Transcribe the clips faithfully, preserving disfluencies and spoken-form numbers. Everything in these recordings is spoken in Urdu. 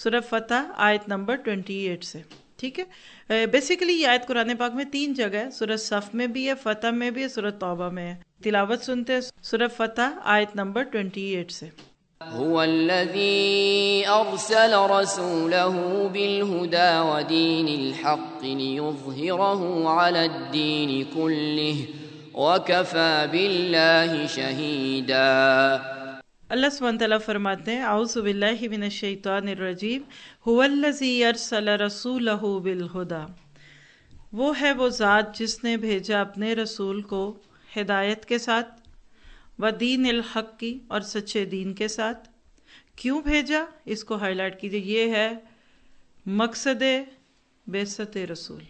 سورہ فتح آیت نمبر اٹھائیس سے، ٹھیک ہے۔ بیسیکلی یہ آیت قرآن پاک میں تین جگہ ہے، سورہ صف میں بھی ہے، فتح میں بھی ہے، سورہ توبہ میں ہے۔ تلاوت سنتے ہیں سورہ فتح آیت نمبر اٹھائیس سے۔ هو الذي أرسل رسوله بالهدى ودين الحق ليظهره على الدين كله وكفى بالله شهيدا۔ اللہ سبحانہ تعالیٰ فرماتے ہیں اعوذ باللہ من الشیطان الرجیم، هو الذی ارسل رسولہ بالہدی، وہ ہے وہ ذات جس نے بھیجا اپنے رسول کو ہدایت کے ساتھ، ودین الحق کی اور سچے دین کے ساتھ۔ کیوں بھیجا؟ اس کو ہائی لائٹ کیجئے، یہ ہے مقصد بعثت رسول،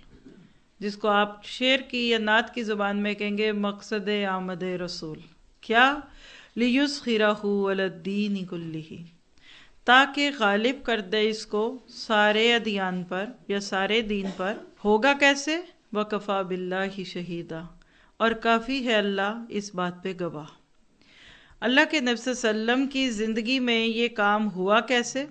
جس کو آپ شعر کی یا نعت کی زبان میں کہیں گے مقصد آمد رسول۔ کیا؟ لِيُظْهِرَهُ عَلَى الدِّينِ كُلِّهِ، تاکہ غالب کر دے اس کو سارے ادیان پر یا سارے دین پر۔ ہوگا کیسے؟ وَكَفَى بِاللَّهِ شَهِيدًا، اور کافی ہے اللہ اس بات پہ گواہ۔ اللہ کے نبی صلی اللہ علیہ وسلم کی زندگی میں یہ کام ہوا کیسے؟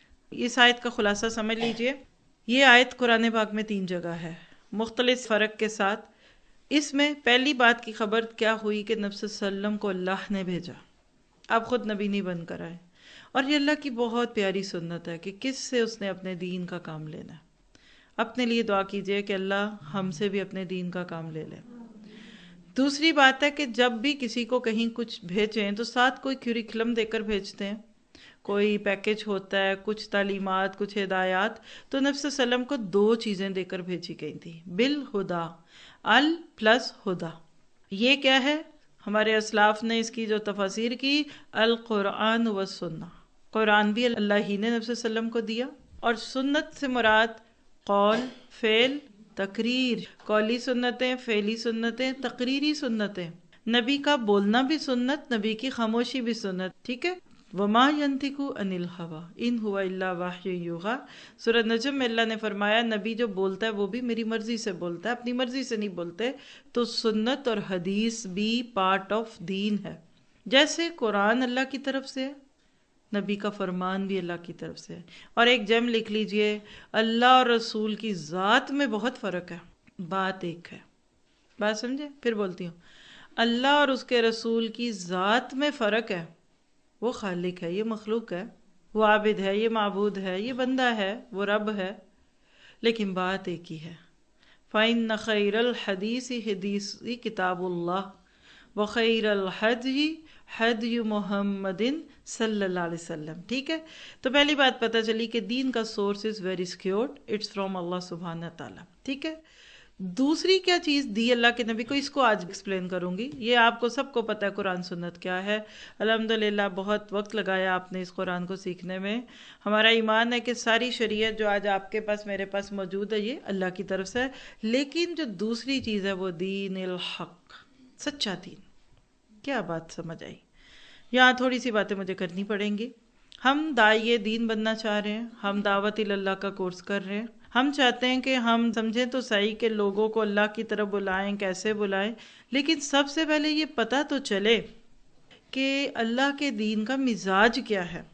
اس آیت کا خلاصہ سمجھ لیجئے۔ یہ آیت قرآن پاک میں تین جگہ ہے، مختلف فرق کے ساتھ۔ اس میں پہلی بات کی خبر کیا ہوئی کہ نبی صلی اللہ علیہ وسلم کو اللہ نے بھیجا، آپ خود نبی نہیں بن کر آئے۔ اور یہ اللہ کی بہت پیاری سنت ہے کہ کس سے اس نے اپنے دین کا کام لینا ہے۔ اپنے لیے دعا کیجئے کہ اللہ ہم سے بھی اپنے دین کا کام لے لے۔ دوسری بات ہے کہ جب بھی کسی کو کہیں کچھ بھیجیں تو ساتھ کوئی کیوریکلم دے کر بھیجتے ہیں، کوئی پیکج ہوتا ہے، کچھ تعلیمات، کچھ ہدایات۔ تو نبی صلی اللہ علیہ وسلم کو دو چیزیں دے کر بھیجی گئی تھی، بالہدا، ال پلس ہدا۔ یہ کیا ہے؟ ہمارے اسلاف نے اس کی جو تفاسیر کی، القرآن و سنہ، قرآن بھی اللہ ہی نے نبی صلی اللہ علیہ وسلم کو دیا، اور سنت سے مراد قول، فعل، تقریر، قولی سنتیں، فعلی سنتیں، تقریری سنتیں۔ نبی کا بولنا بھی سنت، نبی کی خاموشی بھی سنت، ٹھیک ہے۔ وما ينطق عن الهوى ان هو الا وحی یوحی، سورہ نجم میں اللہ نے فرمایا نبی جو بولتا ہے وہ بھی میری مرضی سے بولتا ہے، اپنی مرضی سے نہیں بولتے۔ تو سنت اور حدیث بھی پارٹ آف دین ہے، جیسے قرآن اللہ کی طرف سے ہے، نبی کا فرمان بھی اللہ کی طرف سے ہے۔ اور ایک جم لکھ لیجئے، اللہ اور رسول کی ذات میں بہت فرق ہے، بات ایک ہے۔ بات سمجھے؟ پھر بولتی ہوں، اللہ اور اس کے رسول کی ذات میں فرق ہے۔ وہ خالق ہے، یہ مخلوق ہے، وہ عابد ہے، یہ معبود ہے، یہ بندہ ہے، وہ رب ہے، لیکن بات ایک ہی ہے۔ فَإِنَّ خَيْرَ الْحَدِيثِ حدیث کتاب اللہ وَخَيْرَ الْحَدْيِ حدی محمد صلی اللہ علیہ وسلم، ٹھیک ہے۔ تو پہلی بات پتہ چلی کہ دین کا source is very secured, it's from Allah سبحانہ تعالیٰ، ٹھیک ہے۔ دوسری کیا چیز دی اللہ کے نبی کو، اس کو آج ایکسپلین کروں گی۔ یہ آپ کو سب کو پتہ ہے قرآن سنت کیا ہے، الحمدللہ بہت وقت لگایا آپ نے اس قرآن کو سیکھنے میں۔ ہمارا ایمان ہے کہ ساری شریعت جو آج آپ کے پاس میرے پاس موجود ہے یہ اللہ کی طرف سے ہے، لیکن جو دوسری چیز ہے وہ دین الحق، سچا دین۔ کیا بات سمجھ آئی؟ یہاں تھوڑی سی باتیں مجھے کرنی پڑیں گی۔ ہم داعیے دین بننا چاہ رہے ہیں، ہم دعوت اللہ کا کورس کر رہے ہیں، ہم چاہتے ہیں کہ ہم سمجھیں تو صحیح کہ لوگوں کو اللہ کی طرف بلائیں، کیسے بلائیں، لیکن سب سے پہلے یہ پتہ تو چلے کہ اللہ کے دین کا مزاج کیا ہے،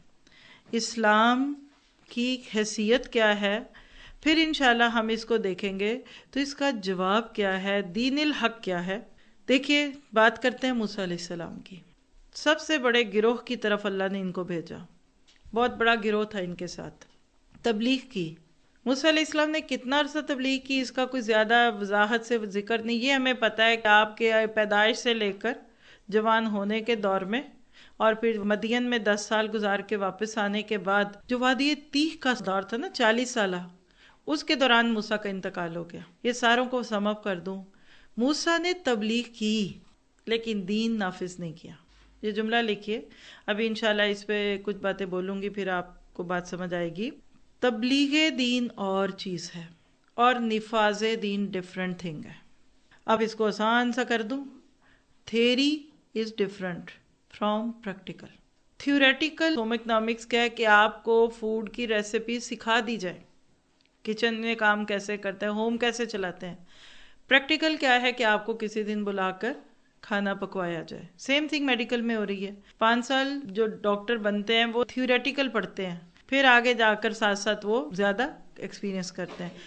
اسلام کی حیثیت کیا ہے، پھر انشاءاللہ ہم اس کو دیکھیں گے تو اس کا جواب کیا ہے، دین الحق کیا ہے۔ دیکھیے بات کرتے ہیں موسیٰ علیہ السلام کی۔ سب سے بڑے گروہ کی طرف اللہ نے ان کو بھیجا، بہت بڑا گروہ تھا ان کے ساتھ، تبلیغ کی۔ موسیٰ علیہ السلام نے کتنا عرصہ تبلیغ کی، اس کا کوئی زیادہ وضاحت سے ذکر نہیں۔ یہ ہمیں پتہ ہے کہ آپ کے پیدائش سے لے کر جوان ہونے کے دور میں، اور پھر مدین میں دس سال گزار کے واپس آنے کے بعد جو وادی تیہ کا دور تھا نا، چالیس سالہ، اس کے دوران موسیٰ کا انتقال ہو گیا۔ یہ ساروں کو سم اپ کر دوں، موسیٰ نے تبلیغ کی لیکن دین نافذ نہیں کیا۔ یہ جملہ لکھیے، ابھی انشاءاللہ اس پہ کچھ باتیں بولوں گی، پھر آپ کو بات سمجھ آئے گی۔ تبلیغ دین اور چیز ہے اور نفاذ دین ڈیفرنٹ تھنگ ہے۔ اب اس کو آسان سا کر دوں، theory is different from practical. Theoretical home economics کیا ہے کہ آپ کو فوڈ کی ریسیپی سکھا دی جائے، کچن میں کام کیسے کرتے ہیں، ہوم کیسے چلاتے ہیں۔ پریکٹیکل کیا ہے کہ آپ کو کسی دن بلا کر کھانا پکوایا جائے۔ سیم تھنگ میڈیکل میں ہو رہی ہے۔ پانچ سال جو ڈاکٹر بنتے ہیں وہ تھیوریٹیکل پڑھتے ہیں، پھر آگے جا کر ساتھ ساتھ وہ زیادہ ایکسپیرینس کرتے ہیں۔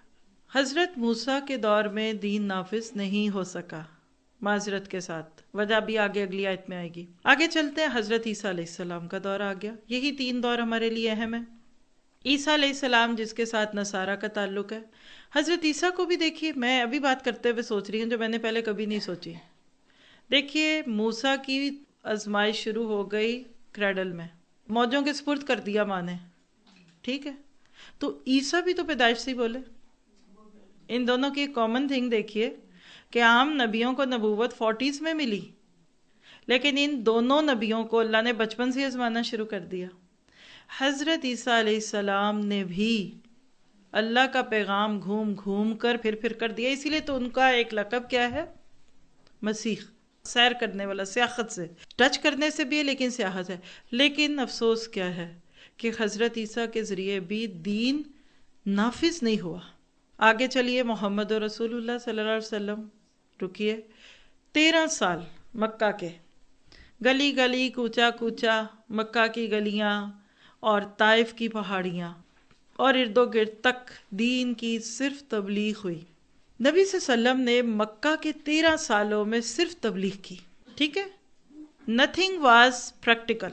حضرت موسیٰ کے دور میں دین نافذ نہیں ہو سکا معذرت کے ساتھ، وجہ بھی آگے اگلی آیت میں آئے گی۔ آگے چلتے ہیں، حضرت عیسیٰ علیہ السلام کا دور آ گیا۔ یہی تین دور ہمارے لیے اہم ہے۔ عیسیٰ علیہ السلام جس کے ساتھ نصارہ کا تعلق ہے، حضرت عیسیٰ کو بھی دیکھیے، میں ابھی بات کرتے ہوئے سوچ رہی ہوں جو میں نے پہلے کبھی نہیں سوچی۔ دیکھیے موسیٰ کی آزمائش شروع ہو گئی کریڈل میں، موجوں کے سپرد کر دیا ماں نے، ٹھیک ہے، تو عیسیٰ بھی تو پیدائش سے ہی بولے۔ ان دونوں کی کامن تھنگ دیکھیے کہ عام نبیوں کو نبوت فورٹیز میں ملی، لیکن ان دونوں نبیوں کو اللہ نے بچپن سے آزمانا شروع کر دیا۔ حضرت عیسیٰ علیہ السلام نے بھی اللہ کا پیغام گھوم گھوم کر پھر پھر کر دیا، اسی لیے تو ان کا ایک لقب کیا ہے؟ مسیح، سیر کرنے والا، سیاحت سے، ٹچ کرنے سے بھی ہے لیکن سیاحت ہے۔ لیکن افسوس کیا ہے کہ حضرت عیسیٰ کے ذریعے بھی دین نافذ نہیں ہوا۔ آگے چلیے، محمد رسول اللہ صلی اللہ علیہ وسلم رکیے، تیرہ سال مکہ کے گلی گلی کوچا کوچا، مکہ کی گلیاں اور طائف کی پہاڑیاں اور ارد و گرد تک دین کی صرف تبلیغ ہوئی۔ نبی صلی اللہ علیہ وسلم نے مکہ کے تیرہ سالوں میں صرف تبلیغ کی، ٹھیک ہے، نتھنگ واز پریکٹیکل۔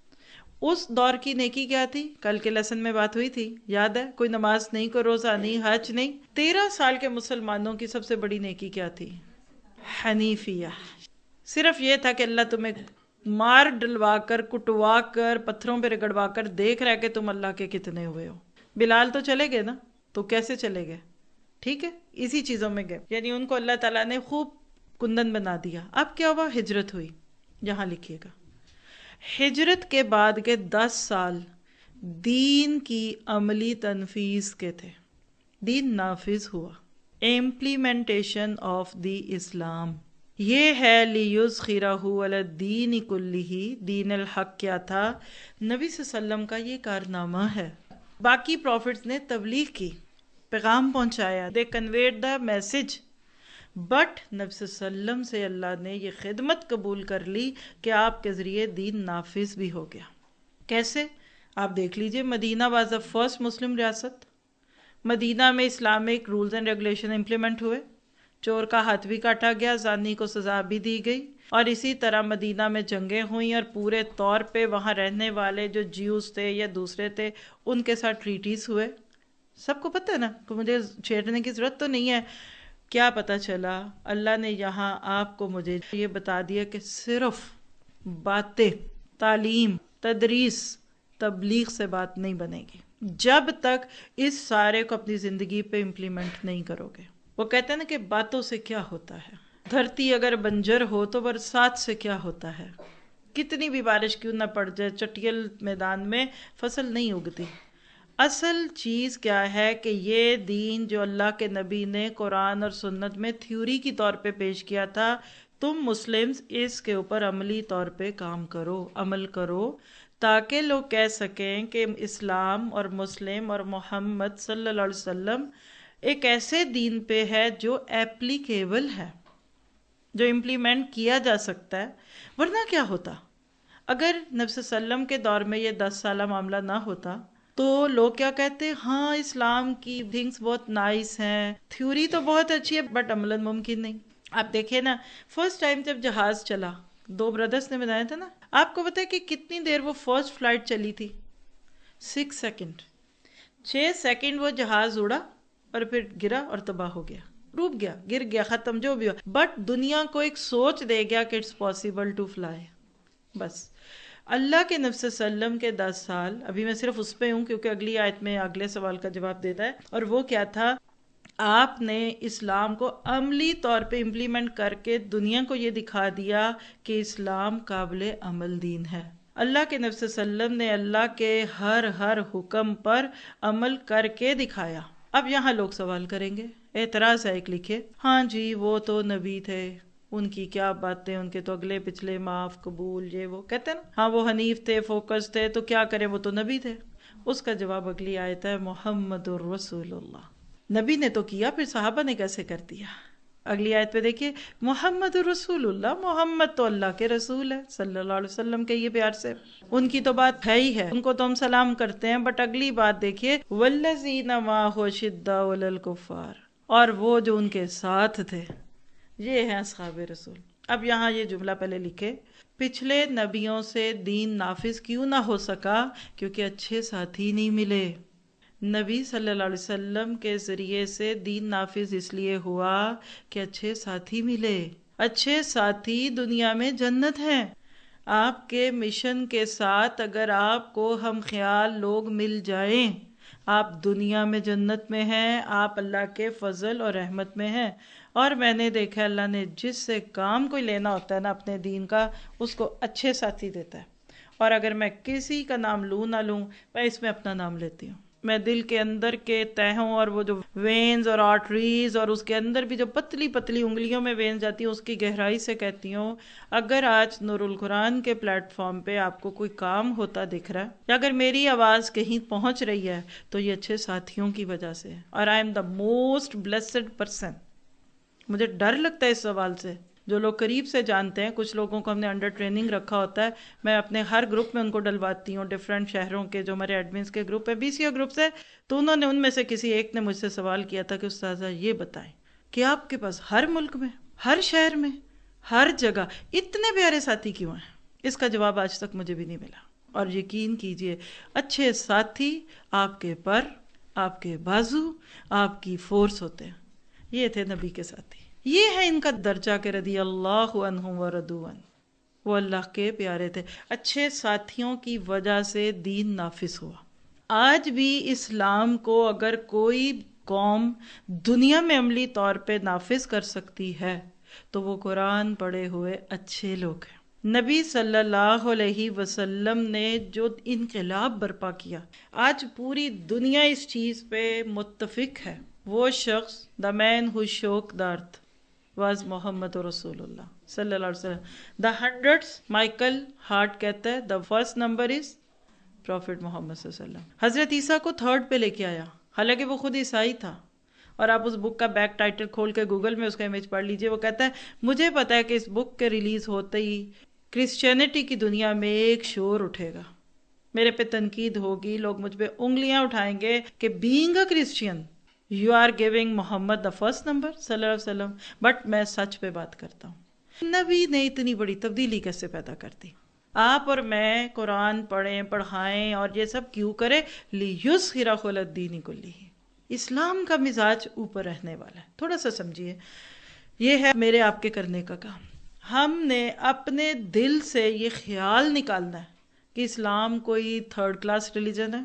اس دور کی نیکی کیا تھی؟ کل کے لیسن میں بات ہوئی تھی، یاد ہے؟ کوئی نماز نہیں، کوئی روزہ نہیں، حج نہیں۔ تیرہ سال کے مسلمانوں کی سب سے بڑی نیکی کیا تھی؟ حنیفیہ۔ صرف یہ تھا کہ اللہ تمہیں مار ڈلوا کر، کٹوا کر، پتھروں پہ رگڑوا کر دیکھ رہا ہے کہ تم اللہ کے کتنے ہوئے ہو۔ بلال تو چلے گئے نا، تو کیسے چلے گئے؟ ٹھیک ہے، اسی چیزوں میں گئے، یعنی ان کو اللہ تعالیٰ نے خوب کندن بنا دیا۔ اب کیا ہوا؟ ہجرت ہوئی، یہاں لکھیے گا۔ ہجرت کے بعد کے دس سال دین کی عملی تنفیذ کے تھے، دین نافذ ہوا، امپلیمنٹیشن آف دی اسلام۔ یہ ہے لِیُظْہِرَہُ عَلَى الدِّینِ کُلِّہ، دین الحق کیا تھا؟ نبی صلی اللہ علیہ وسلم کا یہ کارنامہ ہے۔ باقی پروفٹس نے تبلیغ کی، پیغام پہنچایا، they conveyed the message, but نبی صلی اللہ علیہ وسلم سے اللہ نے یہ خدمت قبول کر لی کہ آپ کے ذریعے دین نافذ بھی ہو گیا۔ کیسے؟ آپ دیکھ لیجئے، مدینہ واز دا فرسٹ مسلم ریاست، مدینہ میں Islamic rules and regulation implement ہوئے، چور کا ہاتھ بھی کاٹا گیا، زانی کو سزا بھی دی گئی، اور اسی طرح مدینہ میں جنگیں ہوئیں اور پورے طور پہ وہاں رہنے والے جو جیوز تھے یا دوسرے تھے ان کے ساتھ ٹریٹیز ہوئے۔ سب کو پتہ ہے نا، کہ مجھے چھیڑنے کی ضرورت تو نہیں ہے۔ کیا پتہ چلا؟ اللہ نے یہاں آپ کو مجھے یہ بتا دیا کہ صرف باتیں، تعلیم، تدریس، تبلیغ سے بات نہیں بنے گی جب تک اس سارے کو اپنی زندگی پہ امپلیمنٹ نہیں کرو گے۔ وہ کہتے ہیں نا کہ باتوں سے کیا ہوتا ہے، دھرتی اگر بنجر ہو تو برسات سے کیا ہوتا ہے، کتنی بھی بارش کیوں نہ پڑ جائے، چٹیل میدان میں فصل نہیں اگتی۔ اصل چیز کیا ہے کہ یہ دین جو اللہ کے نبی نے قرآن اور سنت میں تھیوری کی طور پہ پیش کیا تھا، تم مسلمز اس کے اوپر عملی طور پہ کام کرو، عمل کرو، تاکہ لوگ کہہ سکیں کہ اسلام اور مسلم اور محمد صلی اللہ علیہ وسلم ایک ایسے دین پہ ہے جو ایپلیکیبل ہے، جو امپلیمنٹ کیا جا سکتا ہے۔ ورنہ کیا ہوتا اگر نبی صلی اللہ علیہ وسلم کے دور میں یہ دس سالہ معاملہ نہ ہوتا؟ تو لوگ کیا کہتے؟ ہاں اسلام کی تھنگس بہت نائس ہیں، تھیوری تو بہت اچھی ہے بٹ عملاً ممکن نہیں۔ آپ دیکھیں نا، فرسٹ ٹائم جب جہاز چلا، دو بردرس نے بتایا تھا نا، آپ کو پتہ ہے کہ کتنی دیر وہ فرسٹ فلائٹ چلی تھی؟ سکس سیکنڈ چھ سیکنڈ وہ جہاز اڑا اور پھر گرا اور تباہ ہو گیا، ڈوب گیا، گر گیا، ختم، جو بھی ہو، بٹ دنیا کو ایک سوچ دے گیا کہ اٹس پاسبل ٹو فلائی۔ بس اللہ کے نبی صلی اللہ علیہ وسلم کے دس سال، ابھی میں صرف اس پہ ہوں کیونکہ اگلی آیت میں اگلے سوال کا جواب دیتا ہے، اور وہ کیا تھا؟ آپ نے اسلام کو عملی طور پہ امپلیمنٹ کر کے دنیا کو یہ دکھا دیا کہ اسلام قابل عمل دین ہے۔ اللہ کے نبی صلی اللہ علیہ وسلم نے اللہ کے ہر ہر حکم پر عمل کر کے دکھایا۔ اب یہاں لوگ سوال کریں گے، اعتراض ہے ایک، لکھے، ہاں جی وہ تو نبی تھے، ان کی کیا باتیں، ان کے تو اگلے پچھلے معاف، قبول، یہ وہ کہتے ہیں نا، ہاں وہ حنیف تھے، فوکس تھے، تو کیا کریں، وہ تو نبی تھے۔ اس کا جواب اگلی آیت ہے، محمد الرسول اللہ، نبی نے تو کیا، پھر صحابہ نے کیسے کر دیا؟ اگلی آیت پہ دیکھیے، محمد رسول اللہ، محمد تو اللہ کے رسول ہے صلی اللہ علیہ وسلم کے یہ پیار سے، ان کی تو بات ہے ہی ہے، ان کو تو ہم سلام کرتے ہیں. بٹ اگلی بات دیکھیے، والذین معہ اشداء علی الکفار، اور وہ جو ان کے ساتھ تھے، یہ ہیں اصحاب رسول. اب یہاں یہ جملہ پہلے لکھے، پچھلے نبیوں سے دین نافذ کیوں نہ ہو سکا؟ کیونکہ اچھے ساتھی نہیں ملے. نبی صلی اللہ علیہ وسلم کے ذریعے سے دین نافذ اس لیے ہوا کہ اچھے ساتھی ملے. اچھے ساتھی دنیا میں جنت ہیں. آپ کے مشن کے ساتھ اگر آپ کو ہم خیال لوگ مل جائیں، آپ دنیا میں جنت میں ہیں، آپ اللہ کے فضل اور رحمت میں ہیں. اور میں نے دیکھا اللہ نے جس سے کام کوئی لینا ہوتا ہے نا اپنے دین کا، اس کو اچھے ساتھی دیتا ہے. اور اگر میں کسی کا نام لوں نہ لوں، میں اس میں اپنا نام لیتی ہوں. میں دل کے اندر کے تہوں اور وہ جو وینز اور آرٹریز اور اس کے اندر بھی جو پتلی پتلی انگلیوں میں وینز جاتی ہیں، اس کی گہرائی سے کہتی ہوں، اگر آج نور القرآن کے پلیٹ فارم پہ آپ کو کوئی کام ہوتا دکھ رہا ہے، یا اگر میری آواز کہیں پہنچ رہی ہے، تو یہ اچھے ساتھیوں کی وجہ سے ہے. اور I am the most blessed person. مجھے ڈر لگتا ہے اس سوال سے. جو لوگ قریب سے جانتے ہیں، کچھ لوگوں کو ہم نے انڈر ٹریننگ رکھا ہوتا ہے، میں اپنے ہر گروپ میں ان کو ڈلواتی ہوں، ڈفرینٹ شہروں کے جو ہمارے ایڈمنس کے گروپ ہے، بی سی او گروپس ہے. تو انہوں نے ان میں سے کسی ایک نے مجھ سے سوال کیا تھا کہ استاذہ یہ بتائیں کہ آپ کے پاس ہر ملک میں، ہر شہر میں، ہر جگہ اتنے پیارے ساتھی کیوں ہیں؟ اس کا جواب آج تک مجھے بھی نہیں ملا. اور یقین کیجئے، اچھے ساتھی آپ کے پر، آپ کے بازو، آپ کی فورس ہوتے ہیں. یہ تھے نبی کے ساتھی. یہ ہے ان کا درجہ کہ رضی اللہ عنہم ورضوا عنہ، وہ اللہ کے پیارے تھے. اچھے ساتھیوں کی وجہ سے دین نافذ ہوا. آج بھی اسلام کو اگر کوئی قوم دنیا میں عملی طور پہ نافذ کر سکتی ہے تو وہ قرآن پڑھے ہوئے اچھے لوگ ہیں. نبی صلی اللہ علیہ وسلم نے جو انقلاب برپا کیا، آج پوری دنیا اس چیز پہ متفق ہے. وہ شخص the man who shook the earth was محمد رسول اللہ صلی اللہ علیہ وسلم. the hundreds مائیکل ہارٹ کہتا ہے the first number is Prophet محمد صلی اللہ علیہ وسلم. حضرت عیسیٰ کو تھرڈ پہ لے کے آیا، حالانکہ وہ خود عیسائی تھا. اور آپ اس بک کا بیک ٹائٹل کھول کے گوگل میں اس کا امیج پڑھ لیجئے. وہ کہتا ہے مجھے پتا ہے کہ اس بک کے ریلیز ہوتے ہی کرسچینٹی کی دنیا میں ایک شور اٹھے گا، میرے پہ تنقید ہوگی، لوگ مجھ پہ انگلیاں اٹھائیں گے کہ being a Christian you are giving Muhammad the first number صلی اللہ علیہ وسلم. بٹ میں سچ پہ بات کرتا ہوں. نبی نے اتنی بڑی تبدیلی کیسے پیدا کر دی؟ آپ اور میں قرآن پڑھیں، پڑھائیں اور یہ سب کیوں کرے؟ لِيُظْهِرَهُ عَلَى الدِّينِ كُلِّهِ. اسلام کا مزاج اوپر رہنے والا ہے. تھوڑا سا سمجھیے، یہ ہے میرے آپ کے کرنے کا کام. ہم نے اپنے دل سے یہ خیال نکالنا ہے کہ اسلام کوئی تھرڈ کلاس ریلیجن ہے،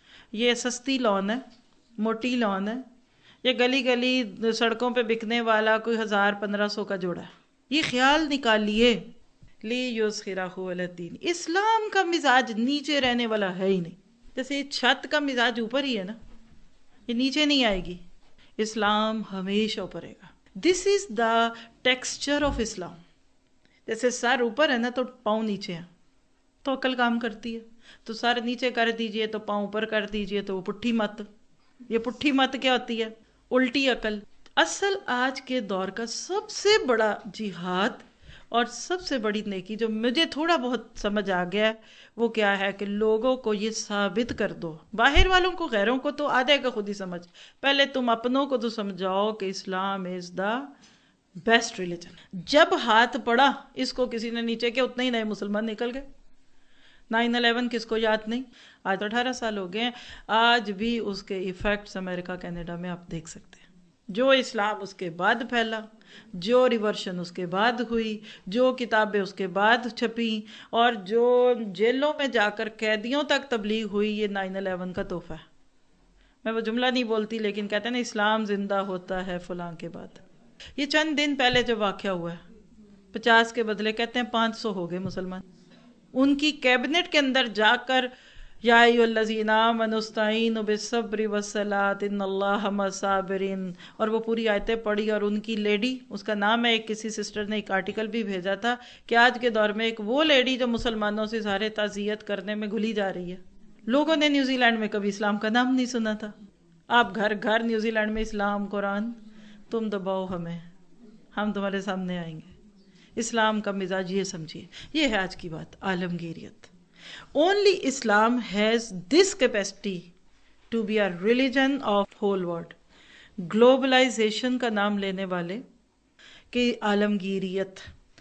یہ سستی لون ہے، موٹی لون ہے، یہ گلی گلی سڑکوں پہ بکنے والا کوئی ہزار پندرہ سو کا جوڑا ہے. یہ خیال نکالیے لِيُظْهِرَهُ عَلَى الدِّينِ. اسلام کا مزاج نیچے رہنے والا ہے ہی نہیں. جیسے یہ چھت کا مزاج اوپر ہی ہے نا، یہ نیچے نہیں آئے گی. اسلام ہمیشہ اوپر رہے گا. دس از دا ٹیکسچر آف اسلام. جیسے سر اوپر ہے نا تو پاؤں نیچے ہیں تو عقل کام کرتی ہے. تو سر نیچے کر دیجئے تو پاؤں اوپر کر دیجئے تو وہ پٹھی مت. یہ پٹھی مت کیا ہوتی ہے؟ الٹی عقل. اصل آج کے دور کا سب سے بڑا جہاد اور سب سے بڑی نیکی جو مجھے تھوڑا بہت سمجھ آ گیا ہے، وہ کیا ہے کہ لوگوں کو یہ ثابت کر دو، باہر والوں کو، غیروں کو تو آ جائے گا خود ہی سمجھ، پہلے تم اپنوں کو تو سمجھاؤ کہ اسلام از دا بیسٹ ریلیجن. جب ہاتھ پڑا اس کو کسی نے نیچے کیا، اتنے ہی نئے مسلمان نکل گئے. نائن الیون کس کو یاد نہیں؟ آج تو اٹھارہ سال ہو گئے ہیں، آج بھی اس کے ایفیکٹس امریکہ کینیڈا میں آپ دیکھ سکتے ہیں. جو اسلام اس کے بعد پھیلا، جو ریورشن اس کے بعد ہوئی، جو کتابیں اس کے بعد چھپی، اور جو جیلوں میں جا کر قیدیوں تک تبلیغ ہوئی، یہ نائن الیون کا تحفہ ہے. میں وہ جملہ نہیں بولتی لیکن کہتے ہیں نا اسلام زندہ ہوتا ہے فلاں کے بعد. یہ چند دن پہلے جو واقعہ ہوا ہے، پچاس کے بدلے کہتے ہیں پانچ سو ہو گئے مسلمان. ان کی کیبنٹ کے اندر جا کر یا ایھا الذین آمنوا استعینوا بالصبر والصلاۃ ان اللہ مع الصابرین، اور وہ پوری آیتیں پڑھی. اور ان کی لیڈی، اس کا نام ہے، ایک کسی سسٹر نے ایک آرٹیکل بھی بھیجا تھا کہ آج کے دور میں ایک وہ لیڈی جو مسلمانوں سے اظہار تعزیت کرنے میں گھلی جا رہی ہے. لوگوں نے نیوزی لینڈ میں کبھی اسلام کا نام نہیں سنا تھا. آپ گھر گھر نیوزی لینڈ میں اسلام، قرآن، تم دباؤ ہمیں. ہم تمہارے سامنے آئیں گے. اسلام کا مزاج یہ سمجھیے، یہ ہے آج کی بات، عالمگیریت. Only Islam has this capacity to be a religion of whole world. Globalization کا نام لینے والے کہ عالمگیریت،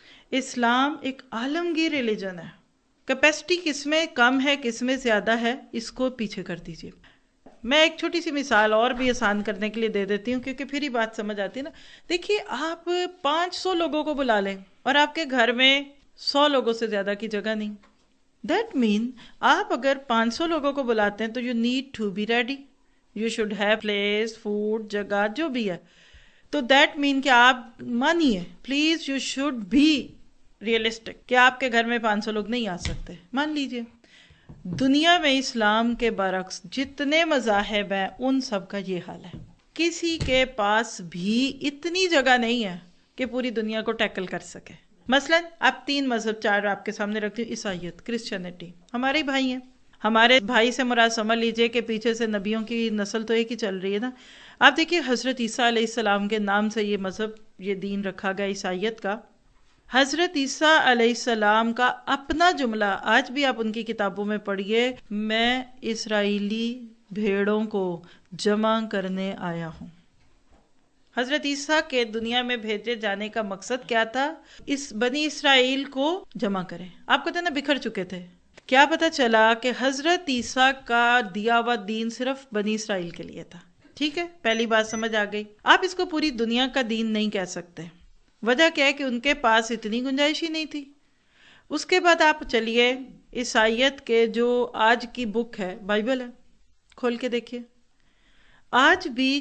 اسلام ایک عالمگیر ریلیجن ہے. کیپیسٹی کس میں کم ہے کس میں زیادہ ہے اس کو پیچھے کر دیجیے. میں ایک چھوٹی سی مثال اور بھی آسان کرنے کے لیے دے دیتی ہوں کیونکہ پھر ہی بات سمجھ آتی ہے نا. دیکھیے آپ پانچ سو لوگوں کو بلا لیں اور آپ کے گھر میں سو لوگوں سے زیادہ کی جگہ نہیں. دیٹ مین آپ اگر پانچ سو لوگوں کو بلاتے ہیں تو you need to be ready. You should have place, food, جگہ جو بھی ہے. تو دیٹ مین کہ آپ مانیے please you should be realistic کہ آپ کے گھر میں پانچ سو لوگ نہیں آ سکتے. مان لیجئے دنیا میں اسلام کے برعکس جتنے مذاہب ہیں ان سب کا یہ حال ہے. کسی کے پاس بھی اتنی جگہ نہیں ہے کہ پوری دنیا کو ٹیکل کر سکے. مثلا آپ تین مذہب چار آپ کے سامنے رکھتی ہوں. عیسائیت، کرسچینٹی ہمارے بھائی ہیں. ہمارے بھائی سے مراد سمجھ لیجئے کہ پیچھے سے نبیوں کی نسل تو ایک ہی چل رہی ہے نا. آپ دیکھیے حضرت عیسیٰ علیہ السلام کے نام سے یہ مذہب، یہ دین رکھا گیا عیسائیت کا. حضرت عیسیٰ علیہ السلام کا اپنا جملہ آج بھی آپ ان کی کتابوں میں پڑھیے، میں اسرائیلی بھیڑوں کو جمع کرنے آیا ہوں. حضرت عیسیٰ کے دنیا میں بھیجے جانے کا مقصد کیا تھا؟ اس بنی اسرائیل کو جمع کریں. آپ کو نا بکھر چکے تھے. کیا پتا چلا کہ حضرت عیسیٰ کا دیا ہوا دین صرف بنی اسرائیل کے لیے تھا. ٹھیک ہے، پہلی بات سمجھ آ گئی. آپ اس کو پوری دنیا کا دین نہیں کہہ سکتے. وجہ کیا ہے کہ ان کے پاس اتنی گنجائش ہی نہیں تھی. اس کے بعد آپ چلیے عیسائیت کے جو آج کی بک ہے بائبل ہے، کھول کے دیکھیے. آج بھی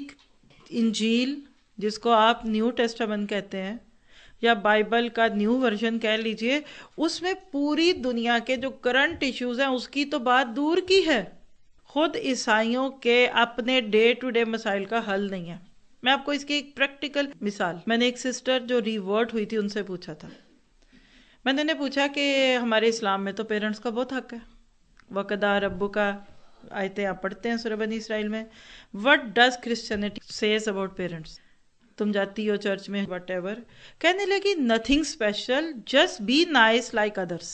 انجیل جس کو آپ نیو ٹیسٹامنٹ کہتے ہیں یا بائبل کا نیو ورژن کہہ لیجئے، اس میں پوری دنیا کے جو کرنٹ ایشوز ہیں اس کی تو بات دور کی ہے، خود عیسائیوں کے اپنے ڈے ٹو ڈے مسائل کا حل نہیں ہے. میں آپ کو اس کی ایک پریکٹیکل مثال، میں نے ایک سسٹر جو ریورٹ ہوئی تھی ان سے پوچھا تھا. میں نے انہیں پوچھا کہ ہمارے اسلام میں تو پیرنٹس کا بہت حق ہے. وَقَضَىٰ رَبُّكَ آیتیں آپ پڑھتے ہیں سورہ بنی اسرائیل میں. What does Christianity says about parents? تم جاتی ہو چرچ میں وٹ ایور، کہنے لگی nothing special, just be nice like others.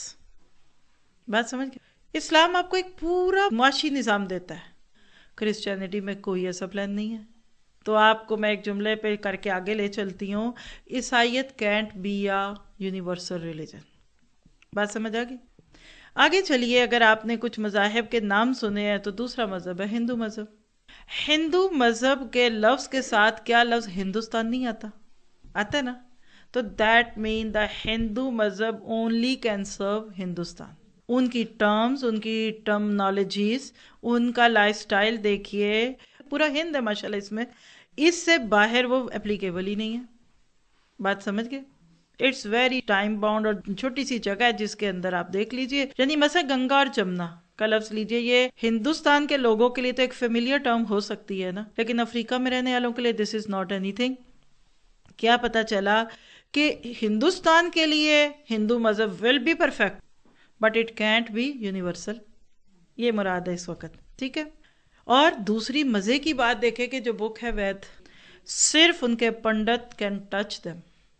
بات سمجھ گئے؟ اسلام آپ کو ایک پورا معاشی نظام دیتا ہے، کرسچینٹی میں کوئی ایسا پلان نہیں ہے. تو آپ کو میں ایک جملے پہ کر کے آگے لے چلتی ہوں، عیسائیت can't be a universal religion. بات سمجھ آ گئی؟ آگے چلیے، اگر آپ نے کچھ مذاہب کے نام سنے ہیں تو دوسرا مذہب ہے ہندو مذہب. ہندو مذہب کے لفظ کے ساتھ کیا لفظ ہندوستان نہیں آتا؟ آتا ہے نا. تو دیٹ مین دا ہندو مذہب اونلی کین سرو ہندوستان. ان کی ٹرمز، ان کی ٹرمنالوجیز، ان کا لائف سٹائل دیکھیے، پورا ہند ہے ماشاءاللہ اس میں، اس سے باہر وہ اپلیکیبل ہی نہیں ہے. بات سمجھ گئے؟ اٹس ویری ٹائم باؤنڈ، اور چھوٹی سی جگہ ہے جس کے اندر آپ دیکھ لیجئے. یعنی مثلا گنگا اور جمنا کا لفظ لیجئے، یہ ہندوستان کے لوگوں کے لیے تو ایک فیملیئر ٹرم ہو سکتی ہے نا، لیکن افریقہ میں رہنے والوں کے لیے this is not anything. کیا پتا چلا کہ ہندوستان کے لیے ہندو مذہب will be perfect but it can't be universal. یہ مراد ہے اس وقت. ٹھیک ہے. اور دوسری مزے کی بات دیکھیں کہ جو بک ہے وید، صرف ان کے پنڈت کین ٹچ دیم.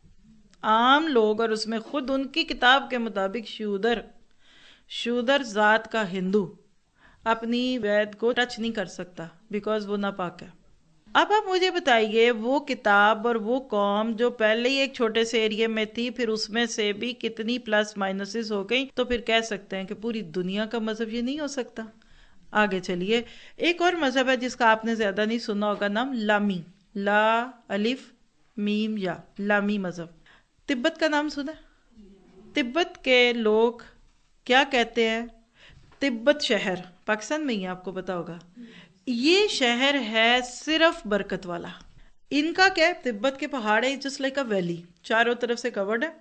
عام لوگ، اور اس میں خود ان کی کتاب کے مطابق شودر شودر ذات کا ہندو اپنی وید کو ٹچ نہیں کر سکتا بیکاز وہ ناپاک ہے. اب آپ مجھے بتائیے وہ کتاب اور وہ قوم جو پہلے ہی ایک چھوٹے سے ایریے میں تھی، پھر اس میں سے بھی کتنی پلس مائنسز ہو گئی، تو پھر کہہ سکتے ہیں کہ پوری دنیا کا مذہب یہ نہیں ہو سکتا. آگے چلیے، ایک اور مذہب ہے جس کا آپ نے زیادہ نہیں سنا ہوگا، نام لامی، لا الف میم یا، لامی مذہب. تبت کا نام سنا؟ تبت کے لوگ کیا کہتے ہیں؟ تبت شہر پاکستان میں ہی آپ کو پتا ہوگا، یہ شہر ہے صرف برکت والا. ان کا کیا ہے؟ تبت کے پہاڑ ہے جسٹ لائک اے ویلی، چاروں طرف سے کورڈ ہے.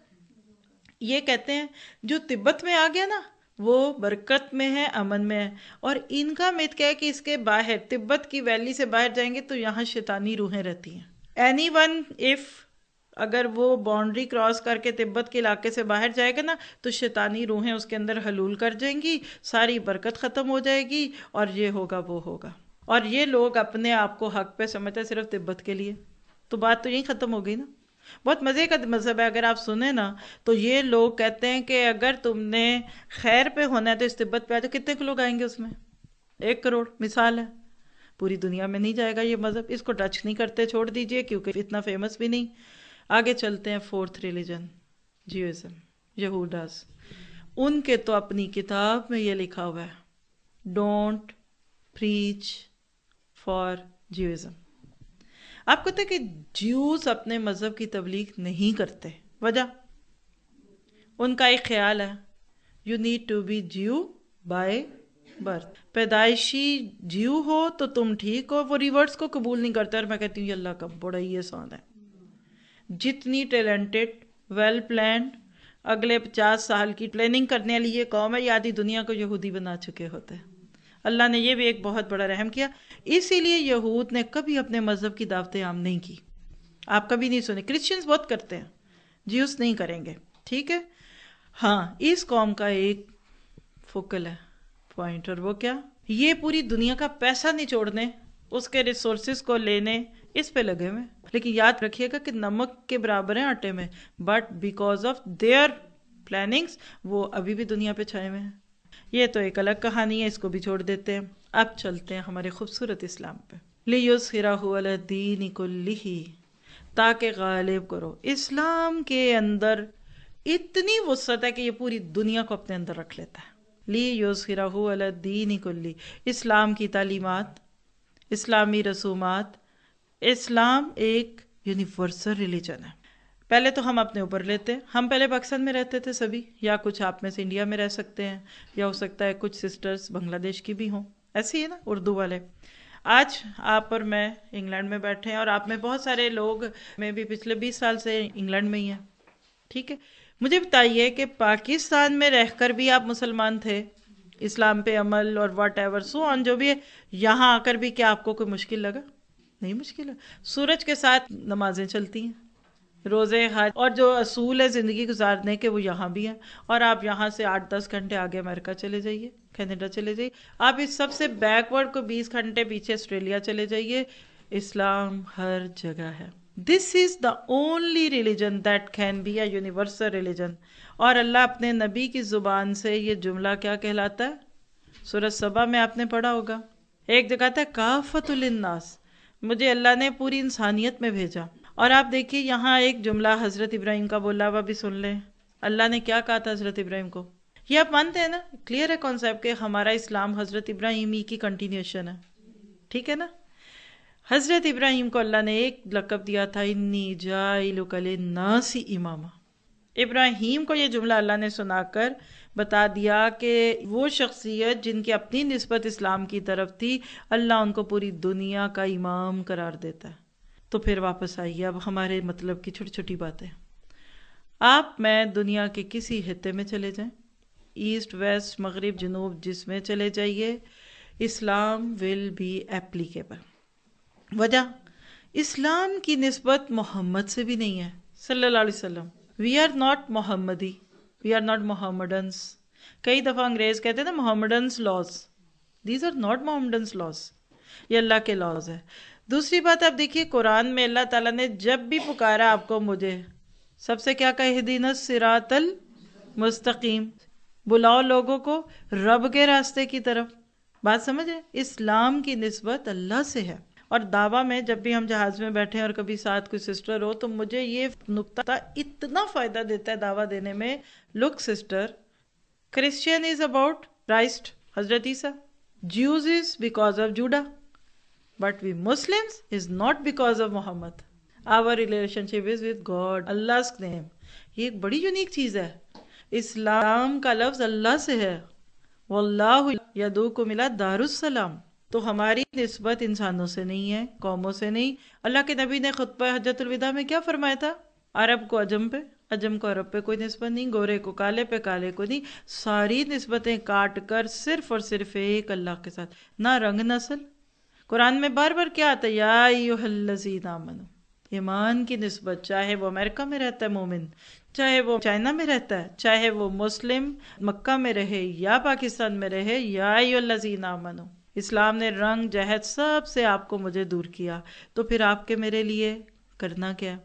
یہ کہتے ہیں جو تبت میں آ گیا نا وہ برکت میں ہے، امن میں ہے. اور ان کا میت کیا ہے کہ اس کے باہر، تبت کی ویلی سے باہر جائیں گے تو یہاں شیطانی روحیں رہتی ہیں. اینی ون اف اگر وہ باؤنڈری کراس کر کے تبت کے علاقے سے باہر جائے گا نا تو شیطانی روحیں اس کے اندر حلول کر جائیں گی، ساری برکت ختم ہو جائے گی، اور یہ ہوگا وہ ہوگا. اور یہ لوگ اپنے آپ کو حق پہ سمجھتے صرف تبت کے لیے. تو بات تو یہی ختم ہو گئی نا. بہت مزے کا مذہب ہے، اگر آپ سنیں نا تو یہ لوگ کہتے ہیں کہ اگر تم نے خیر پہ ہونا ہے تو اس تبت پہ آئے، تو کتنے لوگ آئیں گے اس میں؟ ایک کروڑ مثال ہے. پوری دنیا میں نہیں جائے گا یہ مذہب، اس کو ٹچ نہیں کرتے، چھوڑ دیجئے، کیونکہ اتنا فیمس بھی نہیں. آگے چلتے ہیں. Fourth religion جیوازم، یہوداز. ان کے تو اپنی کتاب میں یہ لکھا ہوا ہے، ڈونٹ پریچ فار جیوازم. آپ کو پتہ ہے کہ جیوز اپنے مذہب کی تبلیغ نہیں کرتے. وجہ ان کا ایک خیال ہے، you need to be Jew by birth. پیدائشی جیو ہو تو تم ٹھیک ہو. وہ ریورس کو قبول نہیں کرتے، اور میں کہتی ہوں یہ اللہ کا بڑا ہی احسان ہے. جتنی ٹیلنٹڈ، ویل پلانڈ، اگلے پچاس سال کی پلاننگ کرنے والی یہ قوم ہے، یہ آدھی دنیا کو یہودی بنا چکے ہوتے ہیں. اللہ نے یہ بھی ایک بہت بڑا رحم کیا. اسی لیے یہود نے کبھی اپنے مذہب کی دعوتیں عام نہیں کی. آپ کبھی نہیں سنے. کرسچنز بہت کرتے ہیں، جیوس نہیں کریں گے. ٹھیک ہے. ہاں اس قوم کا ایک فوکل ہے پوائنٹ، اور وہ کیا؟ یہ پوری دنیا کا پیسہ نہیں چھوڑنے، اس کے ریسورسز کو لینے، اس پہ لگے ہوئے. لیکن یاد رکھیے گا کہ نمک کے برابر ہیں آٹے میں، but because of their plannings وہ ابھی بھی دنیا پہ چھائے ہوئے ہیں. یہ تو ایک الگ کہانی ہے، اس کو بھی چھوڑ دیتے ہیں. اب چلتے ہیں ہمارے خوبصورت اسلام پہ. لِيُظْهِرَهُ عَلَى الدِّينِ كُلِّهِ، تاکہ غالب کرو. اسلام کے اندر اتنی وسعت ہے کہ یہ پوری دنیا کو اپنے اندر رکھ لیتا ہے. لِيُظْهِرَهُ عَلَى الدِّينِ كُلِّهِ، اسلام کی تعلیمات، اسلامی رسومات. اسلام ایک یونیورسل ریلیجن ہے. پہلے تو ہم اپنے اوپر لیتے ہیں. ہم پہلے پاکستان میں رہتے تھے سبھی، یا کچھ آپ میں سے انڈیا میں رہ سکتے ہیں، یا ہو سکتا ہے کچھ سسٹرز بنگلہ دیش کی بھی ہوں. ایسے ہی ہے نا اردو والے. آج آپ اور میں انگلینڈ میں بیٹھے ہیں، اور آپ میں بہت سارے لوگ میں بھی پچھلے بیس سال سے انگلینڈ میں ہی ہیں. ٹھیک ہے. مجھے بتائیے کہ پاکستان میں رہ کر بھی آپ مسلمان تھے، اسلام پہ عمل اور واٹ ایور سو آن جو بھی ہے، یہاں آ کر بھی کیا آپ کو کوئی مشکل لگا؟ نہیں مشکل ہے. سورج کے ساتھ نمازیں چلتی ہیں، روزے، حج، اور جو اصول ہے زندگی گزارنے کے وہ یہاں بھی ہیں. اور آپ یہاں سے آٹھ دس گھنٹے آگے امریکہ چلے جائیے، کینیڈا چلے جائیے. آپ اس سب سے بیکورڈ کو بیس گھنٹے پیچھے آسٹریلیا چلے جائیے. اسلام ہر جگہ ہے. This is the only religion that can be a universal religion. اور اللہ اپنے نبی کی زبان سے یہ جملہ کیا کہلاتا ہے؟ سورۃ سبا میں آپ نے پڑھا ہوگا. ایک جگہ تھا کافۃ للناس، مجھے اللہ نے پوری انسانیت میں بھیجا. اور آپ دیکھیے یہاں ایک جملہ حضرت ابراہیم کا بولا ہوا بھی سن لیں. اللہ نے کیا کہا تھا حضرت ابراہیم کو؟ یہ آپ مانتے ہیں نا؟ کلیئر ہے کانسیپٹ کہ ہمارا اسلام حضرت ابراہیمی کی کنٹینیوشن ہے. ٹھیک ہے نا؟ حضرت ابراہیم کو اللہ نے ایک لقب دیا تھا، انی جاعلک للناس اماما. ابراہیم کو یہ جملہ اللہ نے سنا کر بتا دیا کہ وہ شخصیت جن کی اپنی نسبت اسلام کی طرف تھی، اللہ ان کو پوری دنیا کا امام قرار دیتا ہے. تو پھر واپس آئیے اب ہمارے مطلب کی چھوٹی چھوٹی باتیں. آپ میں دنیا کے کسی خطے میں چلے جائیں، ایسٹ ویسٹ مغرب جنوب، جس میں چلے جائیے، اسلام ول بی ایپلیکیبل. وجہ اسلام کی نسبت محمد سے بھی نہیں ہے صلی اللہ علیہ وسلم. وی آر ناٹ محمدی، وی آر ناٹ محمڈنس. کئی دفعہ انگریز کہتے ہیں نا Mohammedans laws, these are not Mohammedans laws, یہ اللہ کے لاز ہے. دوسری بات آپ دیکھیے قرآن میں اللہ تعالیٰ نے جب بھی پکارا آپ کو مجھے، سب سے کیا کہا؟ اہدینا الصراط المستقیم. بلاؤ لوگوں کو رب کے راستے کی طرف. بات سمجھے؟ اسلام کی نسبت اللہ سے ہے. اور دعویٰ میں جب بھی ہم جہاز میں بیٹھے اور کبھی ساتھ کوئی سسٹر ہو تو مجھے یہ نقطہ اتنا فائدہ دیتا ہے دعویٰ دینے میں. Look sister, Christian is about Christ حضرت عیسیٰ، Jews is because of Judah, but we Muslims is not because of Muhammad. Our relationship is with God, Allah's name. یہ ایک بڑی یونیک چیز ہے. اسلام کا لفظ اللہ سے ہے، واللہ یدعوکم الی دار السلام. تو ہماری نسبت انسانوں سے نہیں ہے، قوموں سے نہیں. اللہ کے نبی نے خطبہ حجۃ الوداع میں کیا فرمایا تھا؟ عرب کو عجم پہ، عجم کو عرب پہ کوئی نسبت نہیں، گورے کو کالے پہ، کالے کو نہیں. ساری نسبتیں کاٹ کر صرف اور صرف ایک اللہ کے ساتھ. نہ رنگ نسل. قرآن میں بار بار کیا آتا ہے؟ یا ایھا الذین آمنوا. ایمان کی نسبت، چاہے وہ امریکہ میں رہتا ہے مومن، چاہے وہ چائنا میں رہتا ہے، چاہے وہ مسلم مکہ میں رہے یا پاکستان میں رہے، یا ایھا الذین آمنوا. اسلام نے رنگ جہت سب سے آپ کو مجھے دور کیا. تو پھر آپ کے میرے لیے کرنا کیا؟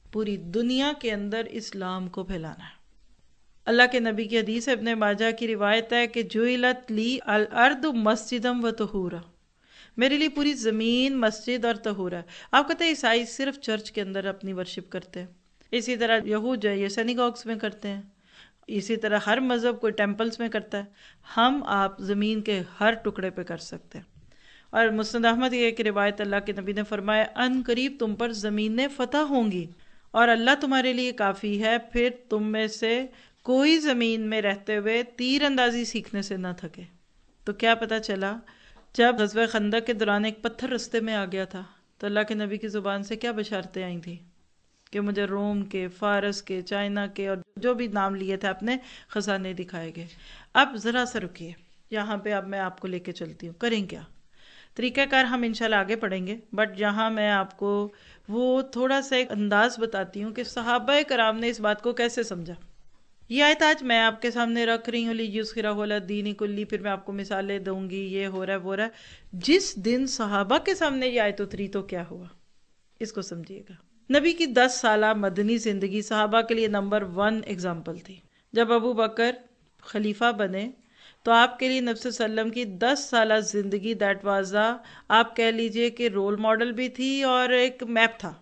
پوری دنیا کے اندر اسلام کو پھیلانا ہے۔ اللہ کے نبی کی حدیث ابن ماجہ کی روایت ہے کہ جعلت لی الارض مسجدم و طہورا، میرے لیے پوری زمین مسجد اور طہور ہے۔ آپ کہتے ہیں عیسائی صرف چرچ کے اندر اپنی ورشپ کرتے ہیں، اسی طرح یہود جو ہے یہ سینیگوگس میں کرتے ہیں، اسی طرح ہر مذہب کوئی ٹیمپلز میں کرتا ہے، ہم آپ زمین کے ہر ٹکڑے پہ کر سکتے ہیں۔ اور مسند احمد یہ ایک روایت، اللہ کے نبی نے فرمایا ان قریب تم پر زمینیں فتح ہوں گی اور اللہ تمہارے لیے کافی ہے، پھر تم میں سے کوئی زمین میں رہتے ہوئے تیر اندازی سیکھنے سے نہ تھکے۔ تو کیا پتہ چلا جب غزوہ خندق کے دوران ایک پتھر رستے میں آ گیا تھا تو اللہ کے نبی کی زبان سے کیا بشارتیں آئی تھیں کہ مجھے روم کے، فارس کے، چائنا کے اور جو بھی نام لیے تھے اپنے خزانے دکھائے گئے۔ اب ذرا سا رکیے یہاں پہ، اب میں آپ کو لے کے چلتی ہوں کریں کیا۔ طریقہ کار ہم انشاءاللہ آگے پڑھیں گے، بٹ یہاں میں آپ کو وہ تھوڑا سا ایک انداز بتاتی ہوں کہ صحابہ کرام نے اس بات کو کیسے سمجھا۔ یہ آیت آج میں آپ کے سامنے رکھ رہی ہوں لیُظہرہ علی الدین کلہ، پھر میں آپ کو مثالیں دوں گی، یہ ہو رہا ہے وہ رہا ہے۔ جس دن صحابہ کے سامنے یہ آیت اتری تو کیا ہوا، اس کو سمجھیے گا۔ نبی کی دس سالہ مدنی زندگی صحابہ کے لیے نمبر ون اگزامپل تھی۔ جب ابو بکر خلیفہ بنے تو آپ کے لیے نبی صلی اللہ علیہ وسلم کی دس سالہ زندگی دیٹ واز آپ کہہ لیجئے کہ رول ماڈل بھی تھی اور ایک میپ تھا۔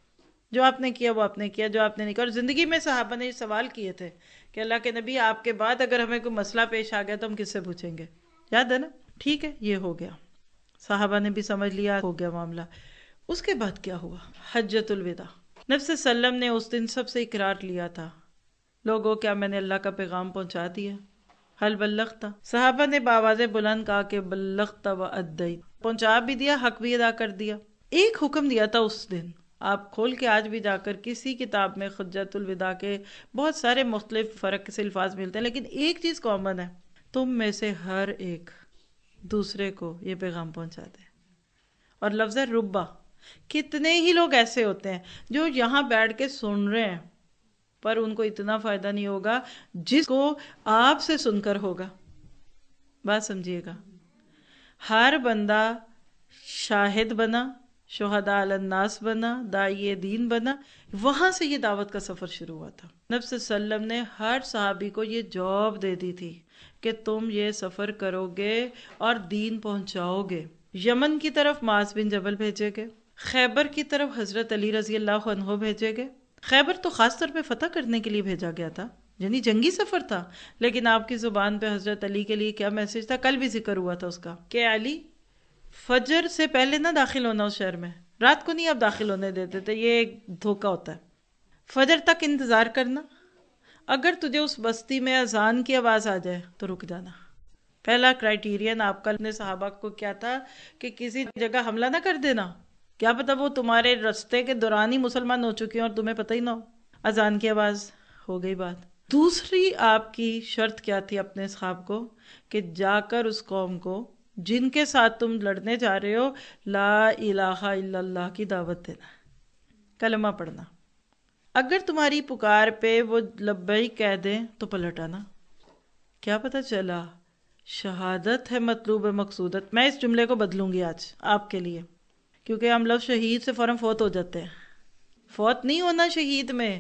جو آپ نے کیا وہ آپ نے کیا، جو آپ نے نہیں کیا۔ اور زندگی میں صحابہ نے سوال کیے تھے کہ اللہ کے نبی آپ کے بعد اگر ہمیں کوئی مسئلہ پیش آ گیا تو ہم کس سے پوچھیں گے، یاد ہے نا؟ ٹھیک ہے، یہ ہو گیا، صحابہ نے بھی سمجھ لیا، ہو گیا معاملہ۔ اس کے بعد کیا ہوا؟ حجۃ الوداع۔ نبی صلی اللہ علیہ وسلم نے اس دن سب سے اقرار لیا تھا، لوگوں کیا میں نے اللہ کا پیغام پہنچا دیا؟ حل بلغت؟ صحابہ نے بآواز بلند کہا کہ بلغت و ادیت، پہنچا بھی دیا، حق بھی ادا کر دیا۔ ایک حکم دیا تھا اس دن، آپ کھول کے آج بھی جا کر کسی کتاب میں حجۃ الوداع کے بہت سارے مختلف فرق سے الفاظ ملتے ہیں، لیکن ایک چیز کامن ہے، تم میں سے ہر ایک دوسرے کو یہ پیغام پہنچا دے۔ اور لفظ ربا، کتنے ہی لوگ ایسے ہوتے ہیں جو یہاں بیٹھ کے سن رہے ہیں پر ان کو اتنا فائدہ نہیں ہوگا جس کو آپ سے سن کر ہوگا۔ بات سمجھیے گا، ہر بندہ شاہد بنا، شہداء علی الناس بنا، داعی دین بنا، وہاں سے یہ دعوت کا سفر شروع ہوا تھا۔ نبی صلی اللہ علیہ وسلم نے ہر صحابی کو یہ جاب دے دی تھی کہ تم یہ سفر کرو گے اور دین پہنچاؤ گے۔ یمن کی طرف معاذ بن جبل بھیجے گئے، خیبر کی طرف حضرت علی رضی اللہ عنہ بھیجے گئے۔ خیبر تو خاص طور پہ فتح کرنے کے لیے بھیجا گیا تھا، یعنی جنگی سفر تھا، لیکن آپ کی زبان پہ حضرت علی کے لیے کیا میسج تھا؟ کل بھی ذکر ہوا تھا اس کا کہ علی فجر سے پہلے نہ داخل ہونا اس شہر میں، رات کو نہیں آپ داخل ہونے دیتے تھے، یہ ایک دھوکہ ہوتا ہے۔ فجر تک انتظار کرنا، اگر تجھے اس بستی میں اذان کی آواز آ جائے تو رک جانا۔ پہلا کرائیٹیرین آپ کا اپنے صحابہ کو کیا تھا کہ کسی جگہ حملہ نہ کر دینا، کیا پتہ وہ تمہارے رستے کے دوران ہی مسلمان ہو چکے ہیں اور تمہیں پتہ ہی نہ ہو۔ اذان کی آواز ہو گئی بات۔ دوسری آپ کی شرط کیا تھی اپنے صحاب کو کہ جا کر اس قوم کو جن کے ساتھ تم لڑنے جا رہے ہو لا الہ الا اللہ کی دعوت دینا، کلمہ پڑھنا۔ اگر تمہاری پکار پہ وہ لبیک کہہ دیں تو پلٹ آنا۔ کیا پتہ چلا شہادت ہے مطلوب مقصودت۔ میں اس جملے کو بدلوں گی آج آپ کے لیے، کیونکہ ہم لوگ شہید سے فوراً فوت ہو جاتے ہیں۔ فوت نہیں ہونا شہید میں،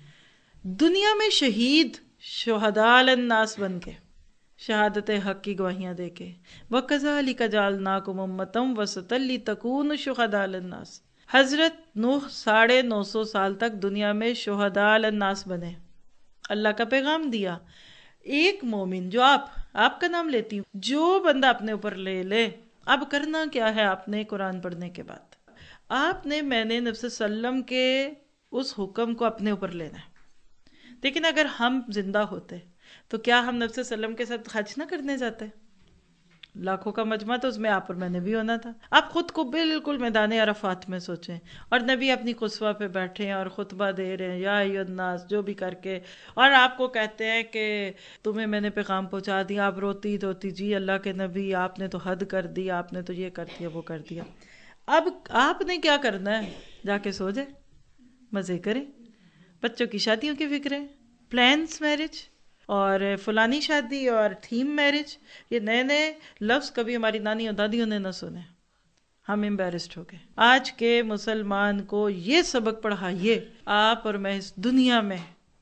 دنیا میں شہید شہداء علی الناس بن کے، شہادت حق کی گواہیاں دے کے۔ وَكَذَلِكَ جَعَلْنَاكُمْ أُمَّةً وَسَطًا لِتَكُونُوا شُهَدَاءَ عَلَى النَّاسِ۔ حضرت نوح ساڑھے نو سو سال تک دنیا میں شہداء علی الناس بنے، اللہ کا پیغام دیا۔ ایک مومن جو آپ آپ کا نام لیتی ہوں، جو بندہ اپنے اوپر لے لے، اب کرنا کیا ہے آپ نے قرآن پڑھنے کے بعد؟ آپ نے میں نے نبی صلی اللہ علیہ وسلم کے اس حکم کو اپنے اوپر لینا ہے۔ لیکن اگر ہم زندہ ہوتے تو کیا ہم نبی صلی اللہ علیہ وسلم کے ساتھ حج نہ کرنے جاتے؟ لاکھوں کا مجمع تو اس میں آپ اور میں نے بھی ہونا تھا۔ آپ خود کو بالکل میدان عرفات میں سوچیں، اور نبی اپنی قصوہ پہ بیٹھے ہیں اور خطبہ دے رہے ہیں یا ایھا الناس جو بھی کر کے، اور آپ کو کہتے ہیں کہ تمہیں میں نے پیغام پہنچا دیا، آپ روتی دھوتی جی اللہ کے نبی آپ نے تو حد کر دی، آپ نے تو یہ کر دیا وہ کر دیا۔ اب آپ نے کیا کرنا ہے؟ جا کے سو جائے، مزے کریں، بچوں کی شادیوں کی فکریں، پلانس میرج اور فلانی شادی اور تھیم میرج، یہ نئے نئے لفظ کبھی ہماری نانی اور دادیوں نے نہ سنے۔ ہم امبیرسڈ ہو گئے. آج کے مسلمان کو یہ سبق پڑھائیے آپ اور میں اس دنیا میں،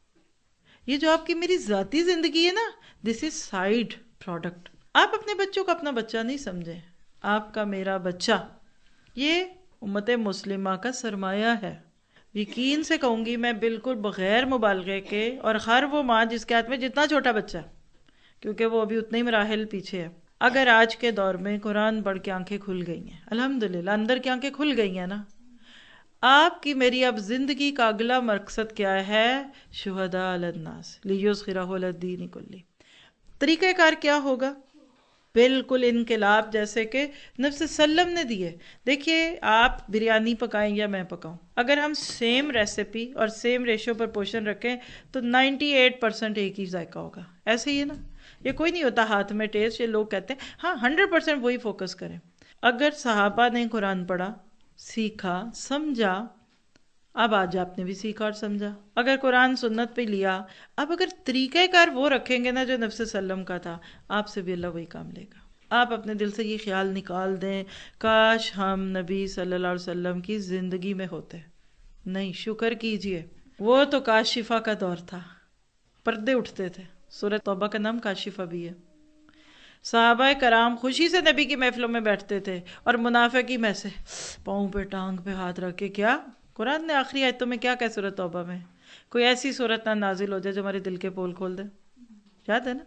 یہ جو آپ کی میری ذاتی زندگی ہے نا، دس از سائیڈ پروڈکٹ. آپ اپنے بچوں کو اپنا بچہ نہیں سمجھیں. آپ کا میرا بچہ یہ امت مسلمہ کا سرمایہ ہے. یقین سے کہوں گی میں بالکل بغیر مبالغے کے، اور ہر وہ ماں جس کے ہاتھ میں جتنا چھوٹا بچہ، کیونکہ وہ ابھی اتنے ہی مراحل پیچھے ہے، اگر آج کے دور میں قرآن پڑھ کے آنکھیں کھل گئی ہیں، الحمدللہ اندر کی آنکھیں کھل گئی ہیں نا، آپ کی میری اب زندگی کا اگلا مقصد کیا ہے؟ شہداء علی الناس لیظہرہ علی الدین کلہ. طریقہ کار کیا ہوگا؟ بالکل انقلاب جیسے کہ نبی صلی اللہ علیہ وسلم نے دیے. دیکھیے آپ بریانی پکائیں یا میں پکاؤں، اگر ہم سیم ریسیپی اور سیم ریشو پر پورشن رکھیں تو نائنٹی ایٹ پرسینٹ ایک ہی ذائقہ ہوگا. ایسے ہی ہے نا، یہ کوئی نہیں ہوتا ہاتھ میں ٹیسٹ. یہ لوگ کہتے ہیں ہاں ہنڈریڈ پرسینٹ وہی فوکس کریں. اگر صحابہ نے قرآن پڑھا، سیکھا، سمجھا، اب آج آپ نے بھی سیکھا اور سمجھا. اگر قرآن سنت پہ لیا، اب اگر طریقہ کار وہ رکھیں گے نا جو نبی صلی اللہ علیہ وسلم کا تھا، آپ سے بھی اللہ وہی کام لے گا. آپ اپنے دل سے یہ خیال نکال دیں کاش ہم نبی صلی اللہ علیہ وسلم کی زندگی میں ہوتے. نہیں، شکر کیجئے، وہ تو کاشفہ کا دور تھا، پردے اٹھتے تھے. سورہ توبہ کا نام کاشفہ بھی ہے. صحابہ کرام خوشی سے نبی کی محفلوں میں بیٹھتے تھے، اور منافقی میں سے پاؤں پہ ٹانگ پہ ہاتھ رکھ کے کیا؟ قرآن نے آخری آیتوں میں کیا کہا سورہ توبہ میں؟ کوئی ایسی صورت نہ نازل ہو جائے جو ہمارے دل کے پول کھول دے. یاد ہے نا؟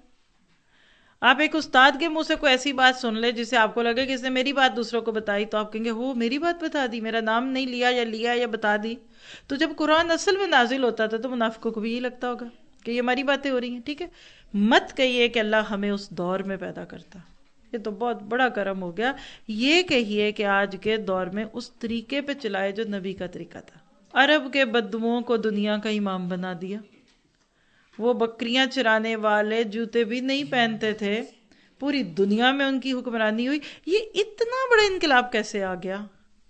آپ ایک استاد کے منہ سے کوئی ایسی بات سن لے جسے آپ کو لگے کہ اس نے میری بات دوسروں کو بتائی، تو آپ کہیں گے وہ میری بات بتا دی، میرا نام نہیں لیا یا لیا یا بتا دی. تو جب قرآن اصل میں نازل ہوتا تھا تو منافقوں کو بھی یہ لگتا ہوگا کہ یہ ہماری باتیں ہو رہی ہیں. ٹھیک ہے، مت کہیے کہ اللہ ہمیں اس دور میں پیدا کرتا، یہ تو بہت بڑا کرم ہو گیا. یہ کہیے کہ آج کے دور میں اس طریقے پہ چلائے جو نبی کا طریقہ تھا. عرب کے بدوؤں کو دنیا کا امام بنا دیا. وہ بکریاں چرانے والے جوتے بھی نہیں پہنتے تھے، پوری دنیا میں ان کی حکمرانی ہوئی. یہ اتنا بڑا انقلاب کیسے آ گیا؟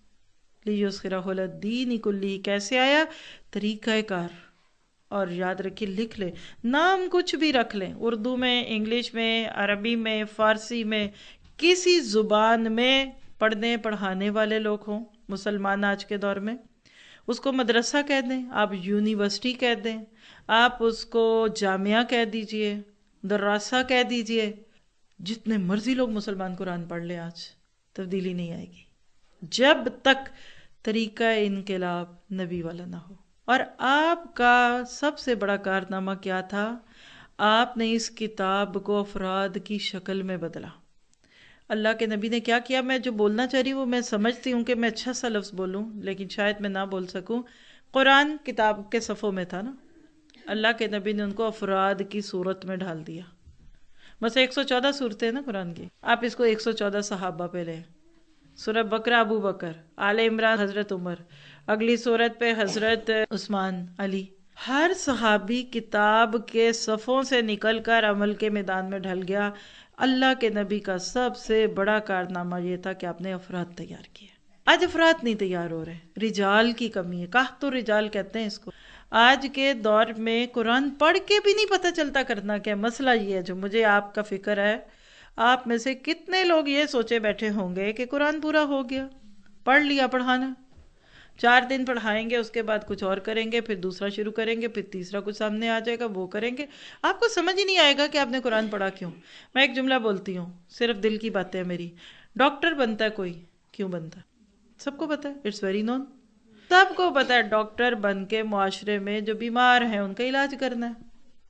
لیظہرہ علی الدین کلہ کیسے آیا؟ طریقہ کار. اور یاد رکھیے، لکھ لیں، نام کچھ بھی رکھ لیں، اردو میں، انگلش میں، عربی میں، فارسی میں، کسی زبان میں پڑھنے پڑھانے والے لوگ ہوں مسلمان آج کے دور میں، اس کو مدرسہ کہہ دیں، آپ یونیورسٹی کہہ دیں، آپ اس کو جامعہ کہہ دیجئے، دراسہ کہہ دیجئے. جتنے مرضی لوگ مسلمان قرآن پڑھ لیں، آج تبدیلی نہیں آئے گی جب تک طریقہ انقلاب نبی والا نہ ہو. اور آپ کا سب سے بڑا کارنامہ کیا تھا؟ آپ نے اس کتاب کو افراد کی شکل میں بدلا. اللہ کے نبی نے کیا کیا؟ میں جو بولنا چاہ رہی ہوں وہ میں سمجھتی ہوں کہ میں اچھا سا لفظ بولوں، لیکن شاید میں نہ بول سکوں. قرآن کتاب کے صفوں میں تھا نا، اللہ کے نبی نے ان کو افراد کی صورت میں ڈال دیا. بس ایک سو چودہ صورتیں ہیں نا قرآن کی، آپ اس کو ایک سو چودہ صحابہ پہ لیں. سورہ بقرہ ابو بکر، آل عمران حضرت عمر، اگلی صورت پہ حضرت عثمان، علی. ہر صحابی کتاب کے صفوں سے نکل کر عمل کے میدان میں ڈھل گیا. اللہ کے نبی کا سب سے بڑا کارنامہ یہ تھا کہ آپ نے افراد تیار کیے. آج افراد نہیں تیار ہو رہے، رجال کی کمی ہے. قحط الرجال کہتے ہیں اس کو. آج کے دور میں قرآن پڑھ کے بھی نہیں پتہ چلتا کرنا کیا. مسئلہ یہ ہے جو مجھے آپ کا فکر ہے. آپ میں سے کتنے لوگ یہ سوچے بیٹھے ہوں گے کہ قرآن پورا ہو گیا، پڑھ لیا، پڑھانا چار دن پڑھائیں گے، اس کے بعد کچھ اور کریں گے، پھر دوسرا شروع کریں گے، پھر تیسرا کچھ سامنے آ جائے گا وہ کریں گے. آپ کو سمجھ ہی نہیں آئے گا کہ آپ نے قرآن پڑھا کیوں. میں ایک جملہ بولتی ہوں، صرف دل کی باتیں ہیں میری. ڈاکٹر بنتا ہے کوئی، کیوں بنتا ہے؟ سب کو پتا ہے، اٹس ویری نون. سب کو پتا ہے ڈاکٹر بن کے معاشرے میں جو بیمار ہیں ان کا علاج کرنا ہے.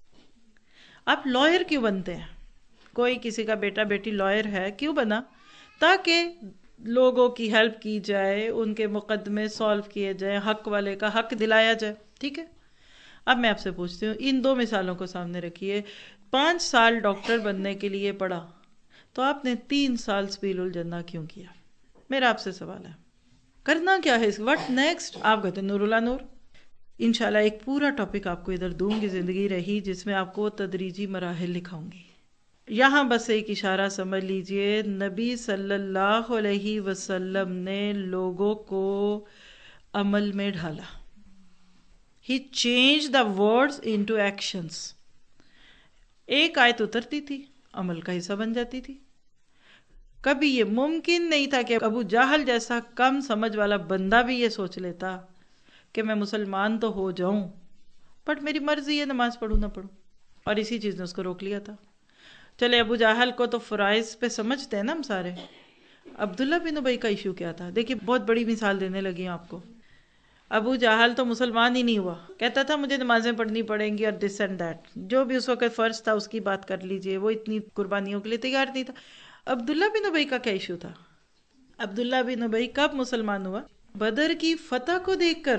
آپ لائر کیوں بنتے ہیں؟ کوئی کسی کا بیٹا بیٹی لائر ہے، کیوں بنا؟ تاکہ لوگوں کی ہیلپ کی جائے، ان کے مقدمے سالو کیے جائیں، حق والے کا حق دلایا جائے. ٹھیک ہے، اب میں آپ سے پوچھتی ہوں، ان دو مثالوں کو سامنے رکھیے. پانچ سال ڈاکٹر بننے کے لیے پڑھا تو آپ نے تین سال سبیل الجنہ کیوں کیا؟ میرا آپ سے سوال ہے، کرنا کیا ہے اس وقت نیکسٹ؟ آپ کہتے ہیں نور اللہ نور. انشاءاللہ ایک پورا ٹاپک آپ کو ادھر دوں گی، زندگی رہی، جس میں آپ کو تدریجی مراحل لکھاؤں گی. یہاں بس ایک اشارہ سمجھ لیجئے، نبی صلی اللہ علیہ وسلم نے لوگوں کو عمل میں ڈھالا. He changed the words into actions. ایک آیت اترتی تھی، عمل کا حصہ بن جاتی تھی. کبھی یہ ممکن نہیں تھا کہ ابو جہل جیسا کم سمجھ والا بندہ بھی یہ سوچ لیتا کہ میں مسلمان تو ہو جاؤں بٹ میری مرضی ہے نماز پڑھوں نہ پڑھوں، اور اسی چیز نے اس کو روک لیا تھا۔ چلے ابو جہل کو تو فرائض پہ سمجھتے ہیں نا ہم سارے، عبداللہ بن ابی کا ایشو کیا تھا؟ دیکھیے بہت بڑی مثال دینے لگی آپ کو۔ ابو جہل تو مسلمان ہی نہیں ہوا، کہتا تھا مجھے نمازیں پڑھنی پڑیں گی اور دس اینڈ دیٹ، جو بھی اس وقت فرض تھا اس کی بات کر لیجئے، وہ اتنی قربانیوں کے لیے تیار نہیں تھا۔ عبداللہ بن ابی کا کیا ایشو تھا؟ عبداللہ بن ابی کب مسلمان ہوا؟ بدر کی فتح کو دیکھ کر۔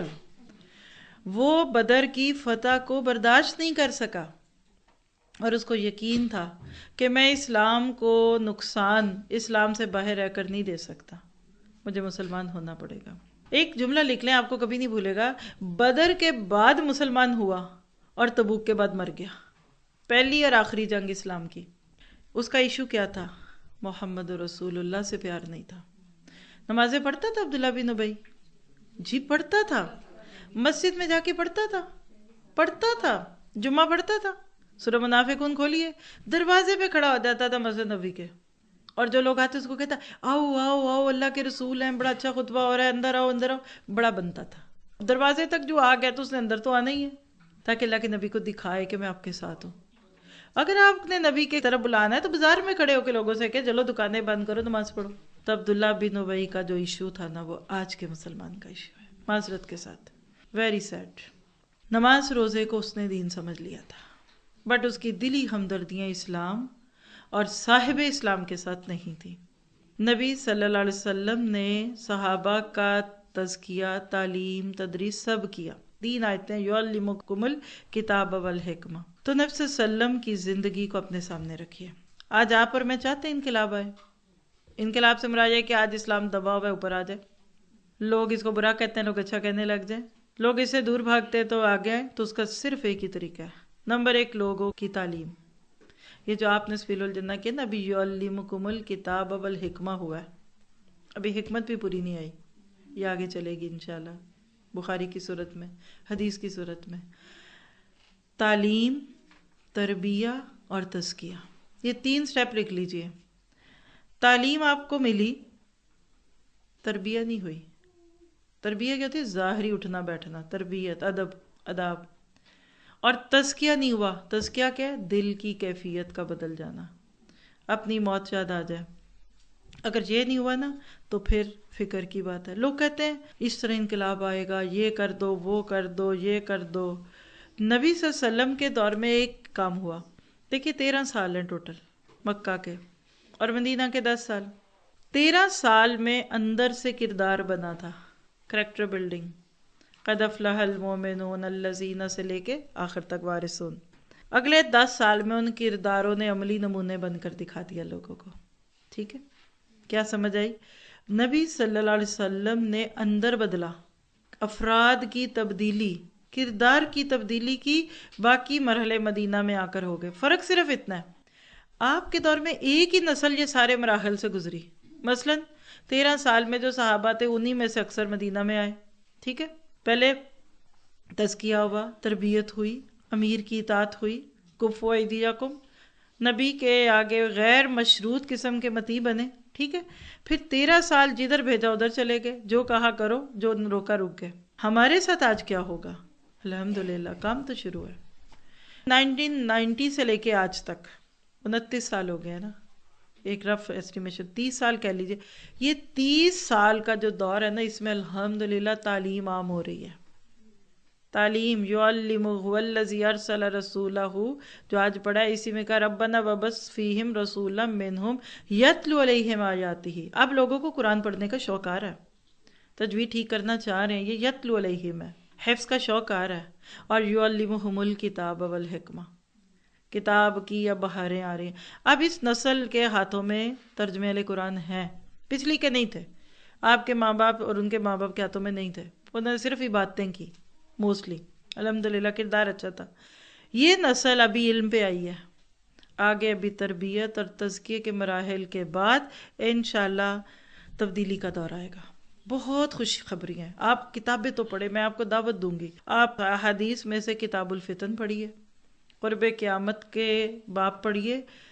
وہ بدر کی فتح کو برداشت نہیں کر سکا، اور اس کو یقین تھا کہ میں اسلام کو نقصان اسلام سے باہر رہ کر نہیں دے سکتا، مجھے مسلمان ہونا پڑے گا۔ ایک جملہ لکھ لیں، آپ کو کبھی نہیں بھولے گا، بدر کے بعد مسلمان ہوا اور تبوک کے بعد مر گیا۔ پہلی اور آخری جنگ اسلام کی۔ اس کا ایشو کیا تھا؟ محمد رسول اللہ سے پیار نہیں تھا۔ نمازیں پڑھتا تھا عبداللہ بن ابی؟ جی پڑھتا تھا، مسجد میں جا کے پڑھتا تھا، پڑھتا تھا، جمعہ پڑھتا تھا۔ سورہ منافقون کھولیے، دروازے پہ کھڑا ہو جاتا تھا مسجد نبی کے، اور جو لوگ آتے اس کو کہتا آؤ آؤ آؤ اللہ کے رسول ہیں، بڑا اچھا خطبہ ہو رہا ہے، اندر آؤ اندر آؤ، بڑا بنتا تھا۔ دروازے تک جو آ گیا تو اس نے اندر تو آنا ہی ہے، تاکہ اللہ کے نبی کو دکھائے کہ میں آپ کے ساتھ ہوں۔ اگر آپ نے نبی کی طرف بلانا ہے تو بازار میں کھڑے ہو کے لوگوں سے کہ چلو دکانیں بند کرو نماز پڑھو۔ تو عبداللہ بن ابی کا جو ایشو تھا نا، وہ آج کے مسلمان کا ایشو ہے، معذرت کے ساتھ، ویری سیڈ۔ نماز روزے کو اس نے دین سمجھ لیا تھا، بٹ اس کی دلی ہمدردیاں اسلام اور صاحب اسلام کے ساتھ نہیں تھی۔ نبی صلی اللہ علیہ وسلم نے صحابہ کا تزکیہ، تعلیم، تدریس سب کیا۔ تین آیتیں، یعلمکم الکتاب والحکمہ۔ تو نبی صلی اللہ علیہ وسلم کی زندگی کو اپنے سامنے رکھیے۔ آج آپ اور میں چاہتے ہیں انقلاب آئے۔ انقلاب سے مراد یہ کہ آج اسلام دبا ہوا ہے، اوپر آ جائے۔ لوگ اس کو برا کہتے ہیں، لوگ اچھا کہنے لگ جائیں، لوگ اس سے دور بھاگتے ہیں تو آگے آئیں۔ تو اس کا صرف ایک ہی طریقہ ہے، نمبر ایک لوگوں کی تعلیم۔ یہ جو آپ نے سفیل الجنہ کیا نا، ابھی یعلمکم الکتاب والحکمہ ہوا ہے، ابھی حکمت بھی پوری نہیں آئی، یہ آگے چلے گی انشاءاللہ، بخاری کی صورت میں، حدیث کی صورت میں۔ تعلیم، تربیہ اور تزکیہ، یہ تین سٹیپ لکھ لیجئے۔ تعلیم آپ کو ملی، تربیہ نہیں ہوئی۔ تربیہ کیا ہوتی ہے؟ ظاہری اٹھنا بیٹھنا، تربیت، ادب، آداب۔ اور تزکیہ نہیں ہوا۔ تزکیہ کیا ہے؟ دل کی کیفیت کا بدل جانا، اپنی موت یاد آ جائے۔ اگر یہ نہیں ہوا نا تو پھر فکر کی بات ہے۔ لوگ کہتے ہیں اس طرح انقلاب آئے گا، یہ کر دو، وہ کر دو، یہ کر دو۔ نبی صلی اللہ علیہ وسلم کے دور میں ایک کام ہوا۔ دیکھیے تیرہ سال ہیں ٹوٹل مکہ کے، اور مدینہ کے دس سال۔ تیرہ سال میں اندر سے کردار بنا تھا، کریکٹر بلڈنگ۔ قد افلح المومنون الذین سے لے کے آخر تک وارثون۔ اگلے دس سال میں ان کرداروں نے عملی نمونے بن کر دکھا دیا لوگوں کو۔ ٹھیک ہے، کیا سمجھ آئی؟ نبی صلی اللہ علیہ وسلم نے اندر بدلا، افراد کی تبدیلی، کردار کی تبدیلی کی، باقی مرحلے مدینہ میں آ کر ہو گئے۔ فرق صرف اتنا ہے، آپ کے دور میں ایک ہی نسل یہ سارے مراحل سے گزری۔ مثلا تیرہ سال میں جو صحابہ تھے انہی میں سے اکثر مدینہ میں آئے۔ ٹھیک ہے، پہلے تزکیہ ہوا، تربیت ہوئی، امیر کی اطاعت ہوئی، کفوا ایدیکم، نبی کے آگے غیر مشروط قسم کے مطیع بنے۔ ٹھیک ہے، پھر تیرہ سال جدھر بھیجا ادھر چلے گئے، جو کہا کرو، جو روکا رک گئے۔ ہمارے ساتھ آج کیا ہوگا؟ الحمدللہ کام تو شروع ہے۔ نائنٹین نائنٹی سے لے کے آج تک انتیس سال ہو گئے نا، ایک رف ایسٹیمیشن تیس سال کہہ لیجئے۔ یہ تیس سال کا جو دور ہے نا، اس میں الحمدللہ تعلیم عام ہو رہی ہے۔ تعلیم، یعلمہ الذی ارسل رسولہ، جو آج پڑھا ہے اسی میں کہا ربنا وبعث فیہم رسولا منہم یتلو علیہم آیاتہ۔ اب لوگوں کو قرآن پڑھنے کا شوق آ رہا ہے، تجوید ٹھیک کرنا چاہ رہے ہیں، یہ یتلو علیہم ہے، حفظ کا شوق آ رہا ہے۔ اور یعلمہم الکتاب والحکمہ، کتاب کی اب بہاریں آ رہی ہیں۔ اب اس نسل کے ہاتھوں میں ترجمے والے قرآن ہیں، پچھلی کے نہیں تھے۔ آپ کے ماں باپ اور ان کے ماں باپ کے ہاتھوں میں نہیں تھے، انہوں نے صرف عبادتیں کی موسٹلی، الحمدللہ کردار اچھا تھا۔ یہ نسل ابھی علم پہ آئی ہے، آگے ابھی تربیت اور تزکیے کے مراحل کے بعد انشاءاللہ تبدیلی کا دور آئے گا۔ بہت خوش خبری ہیں۔ آپ کتابیں تو پڑھیں، میں آپ کو دعوت دوں گی، آپ حدیث میں سے کتاب الفتن پڑھیے، قرب قیامت کے باب پڑھیے،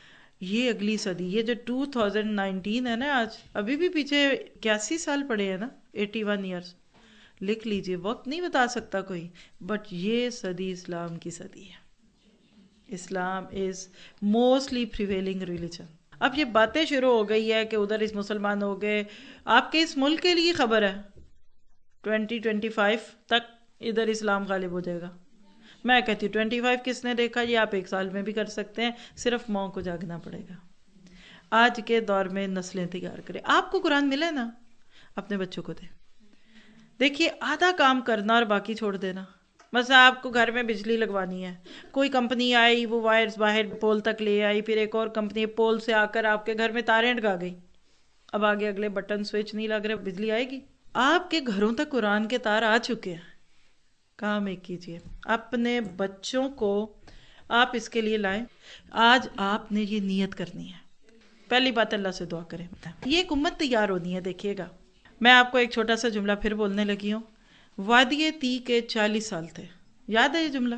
یہ اگلی صدی، یہ جو ٹو تھاؤزینڈ نائنٹین ہے نا آج، ابھی بھی پیچھے اکیاسی سال پڑے ہیں نا، ایٹی ون ایئرس، لکھ لیجئے، وقت نہیں بتا سکتا کوئی، بٹ یہ صدی اسلام کی صدی ہے. Islam is mostly prevailing religion. اب یہ باتیں شروع ہو گئی ہے کہ ادھر اس مسلمان ہو گئے. آپ کے اس ملک کے لیے خبر ہے ٹوینٹی ٹوینٹی فائیو تک ادھر اسلام غالب ہو جائے گا. میں کہتی ہوں ٹوینٹی فائیو کس نے دیکھا، یہ آپ ایک سال میں بھی کر سکتے ہیں، صرف ماؤں کو جاگنا پڑے گا. آج کے دور میں نسلیں تیار کریں. آپ کو قرآن ملے نا، اپنے بچوں کو دے. دیکھیے آدھا کام کرنا اور باقی چھوڑ دینا. مثلا آپ کو گھر میں بجلی لگوانی ہے، کوئی کمپنی آئی، وہ وائرز باہر پول تک لے آئی، پھر ایک اور کمپنی پول سے آ کر آپ کے گھر میں تاریں لگا گئی. اب آگے اگلے بٹن سوئچ نہیں لگ رہے، بجلی آئے گی؟ آپ کے گھروں تک قرآن کے تار آ چکے ہیں. کام ایک کیجئے، اپنے بچوں کو آپ اس کے لیے لائیں. آج آپ نے یہ نیت کرنی ہے. پہلی بات اللہ سے دعا کریں، یہ ایک امت تیار ہونی ہے. دیکھیے گا، میں آپ کو ایک چھوٹا سا جملہ پھر بولنے لگی ہوں. وادی تی کے چالیس سال تھے، یاد ہے یہ جملہ؟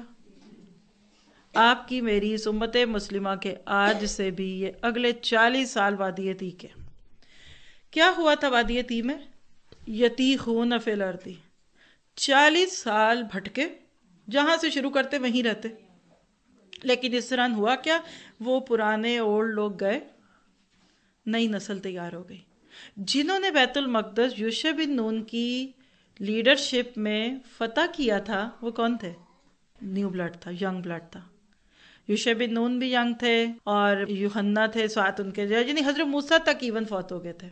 آپ کی میری اس امت مسلمہ کے آج سے بھی یہ اگلے چالیس سال وادی تی کے. کیا ہوا تھا وادی تی میں؟ یتیخون فی الارض، چالیس سال بھٹکے، جہاں سے شروع کرتے وہیں رہتے. لیکن اس طرح ہوا کیا، وہ پرانے اولڈ لوگ گئے، نئی نسل تیار ہو گئی. جنہوں نے بیت المقدس یوشع بن نون کی لیڈرشپ میں فتح کیا تھا، وہ کون تھے؟ نیو بلڈ تھا، ینگ بلڈ تھا. یوشع بن نون بھی ینگ تھے اور یوحنا تھے ساتھ ان کے، یعنی حضرت موسیٰ تک ایون فوت ہو گئے تھے.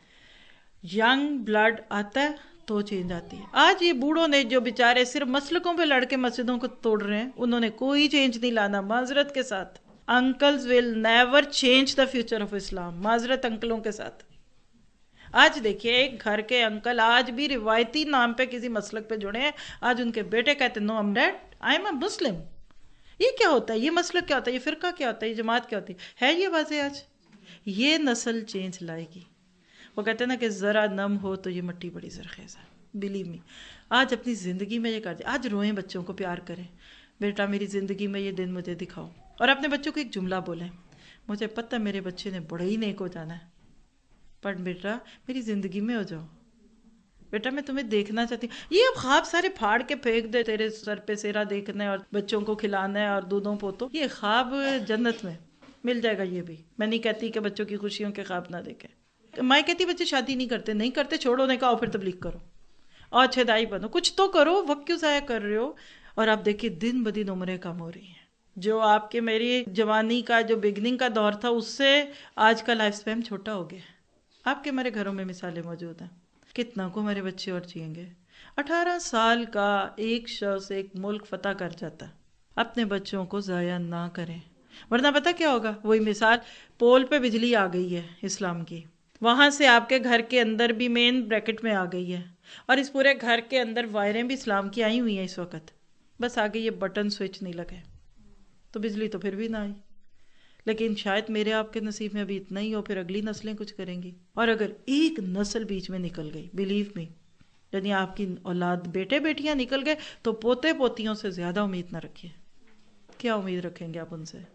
ینگ بلڈ آتا ہے تو چینج آتی ہے. آج یہ بوڑھوں نے جو بیچارے صرف مسلکوں پہ لڑ کے مسجدوں کو توڑ رہے ہیں، انہوں نے کوئی چینج نہیں لانا. معذرت کے ساتھ، uncles will never change the future of Islam. معذرت انکلوں کے ساتھ. آج دیکھیے ایک گھر کے انکل آج بھی روایتی نام پہ کسی مسلک پہ جڑے ہیں. آج ان کے بیٹے کہتے ہیں no am dad I am a Muslim. یہ کیا ہوتا ہے؟ یہ مسلک کیا ہوتا ہے؟ یہ فرقہ کیا ہوتا ہے؟ یہ جماعت کیا ہوتی ہے؟ یہ واضح آج یہ نسل چینج لائے گی. وہ کہتے ہیں نا کہ ذرا نم ہو تو یہ مٹی بڑی زرخیز ہے. بلیو می، آج اپنی زندگی میں یہ کر دیں. آج روئیں، بچوں کو پیار کریں، بیٹا میری زندگی میں یہ دن مجھے دکھاؤ. اور اپنے بچوں کو ایک جملہ بولیں، مجھے پتہ میرے بچے نے بڑا ہی نیک ہو جانا ہے، پر بیٹا میری زندگی میں ہو جاؤ، بیٹا میں تمہیں دیکھنا چاہتی ہوں. یہ اب خواب سارے پھاڑ کے پھینک دے، تیرے سر پہ سیرا دیکھنا ہے اور بچوں کو کھلانا ہے اور دودھوں پوتوں. یہ خواب جنت میں مل جائے گا. یہ بھی میں نہیں کہتی کہ بچوں کی خوشیوں کے خواب نہ دیکھیں. میں کہتی بچے شادی نہیں کرتے، نہیں کرتے، چھوڑو، نے کہا اور پھر تبلیغ کرو اور اچھے دائی بنو، کچھ تو کرو. وقت کیوں ضائع کر رہے ہو؟ اور آپ دیکھیے دن بدن عمریں کم ہو رہی ہیں. جو آپ کے میری جوانی کا جو بگننگ کا دور تھا، اس سے آج کا لائف سپین چھوٹا ہو گیا. آپ کے ہمارے گھروں میں مثالیں موجود ہیں. کتنا کو ہمارے بچے اور جئیں گے. اٹھارہ سال کا ایک شخص ایک ملک فتح کر جاتا ہے. اپنے بچوں کو ضائع نہ کریں، ورنہ پتہ کیا ہوگا؟ وہی مثال، پول پہ بجلی آ گئی ہے اسلام کی، وہاں سے آپ کے گھر کے اندر بھی مین بریکٹ میں آ گئی ہے، اور اس پورے گھر کے اندر وائریں بھی اسلام کی آئی ہوئی ہیں اس وقت. بس آگے یہ بٹن سوئچ نہیں لگے تو بجلی تو پھر بھی نہ آئی. لیکن شاید میرے آپ کے نصیب میں ابھی اتنا ہی ہو، پھر اگلی نسلیں کچھ کریں گی. اور اگر ایک نسل بیچ میں نکل گئی، بلیو می، یعنی آپ کی اولاد بیٹے بیٹیاں نکل گئے، تو پوتے پوتیوں سے زیادہ امید نہ رکھیے. کیا امید رکھیں گے آپ ان سے؟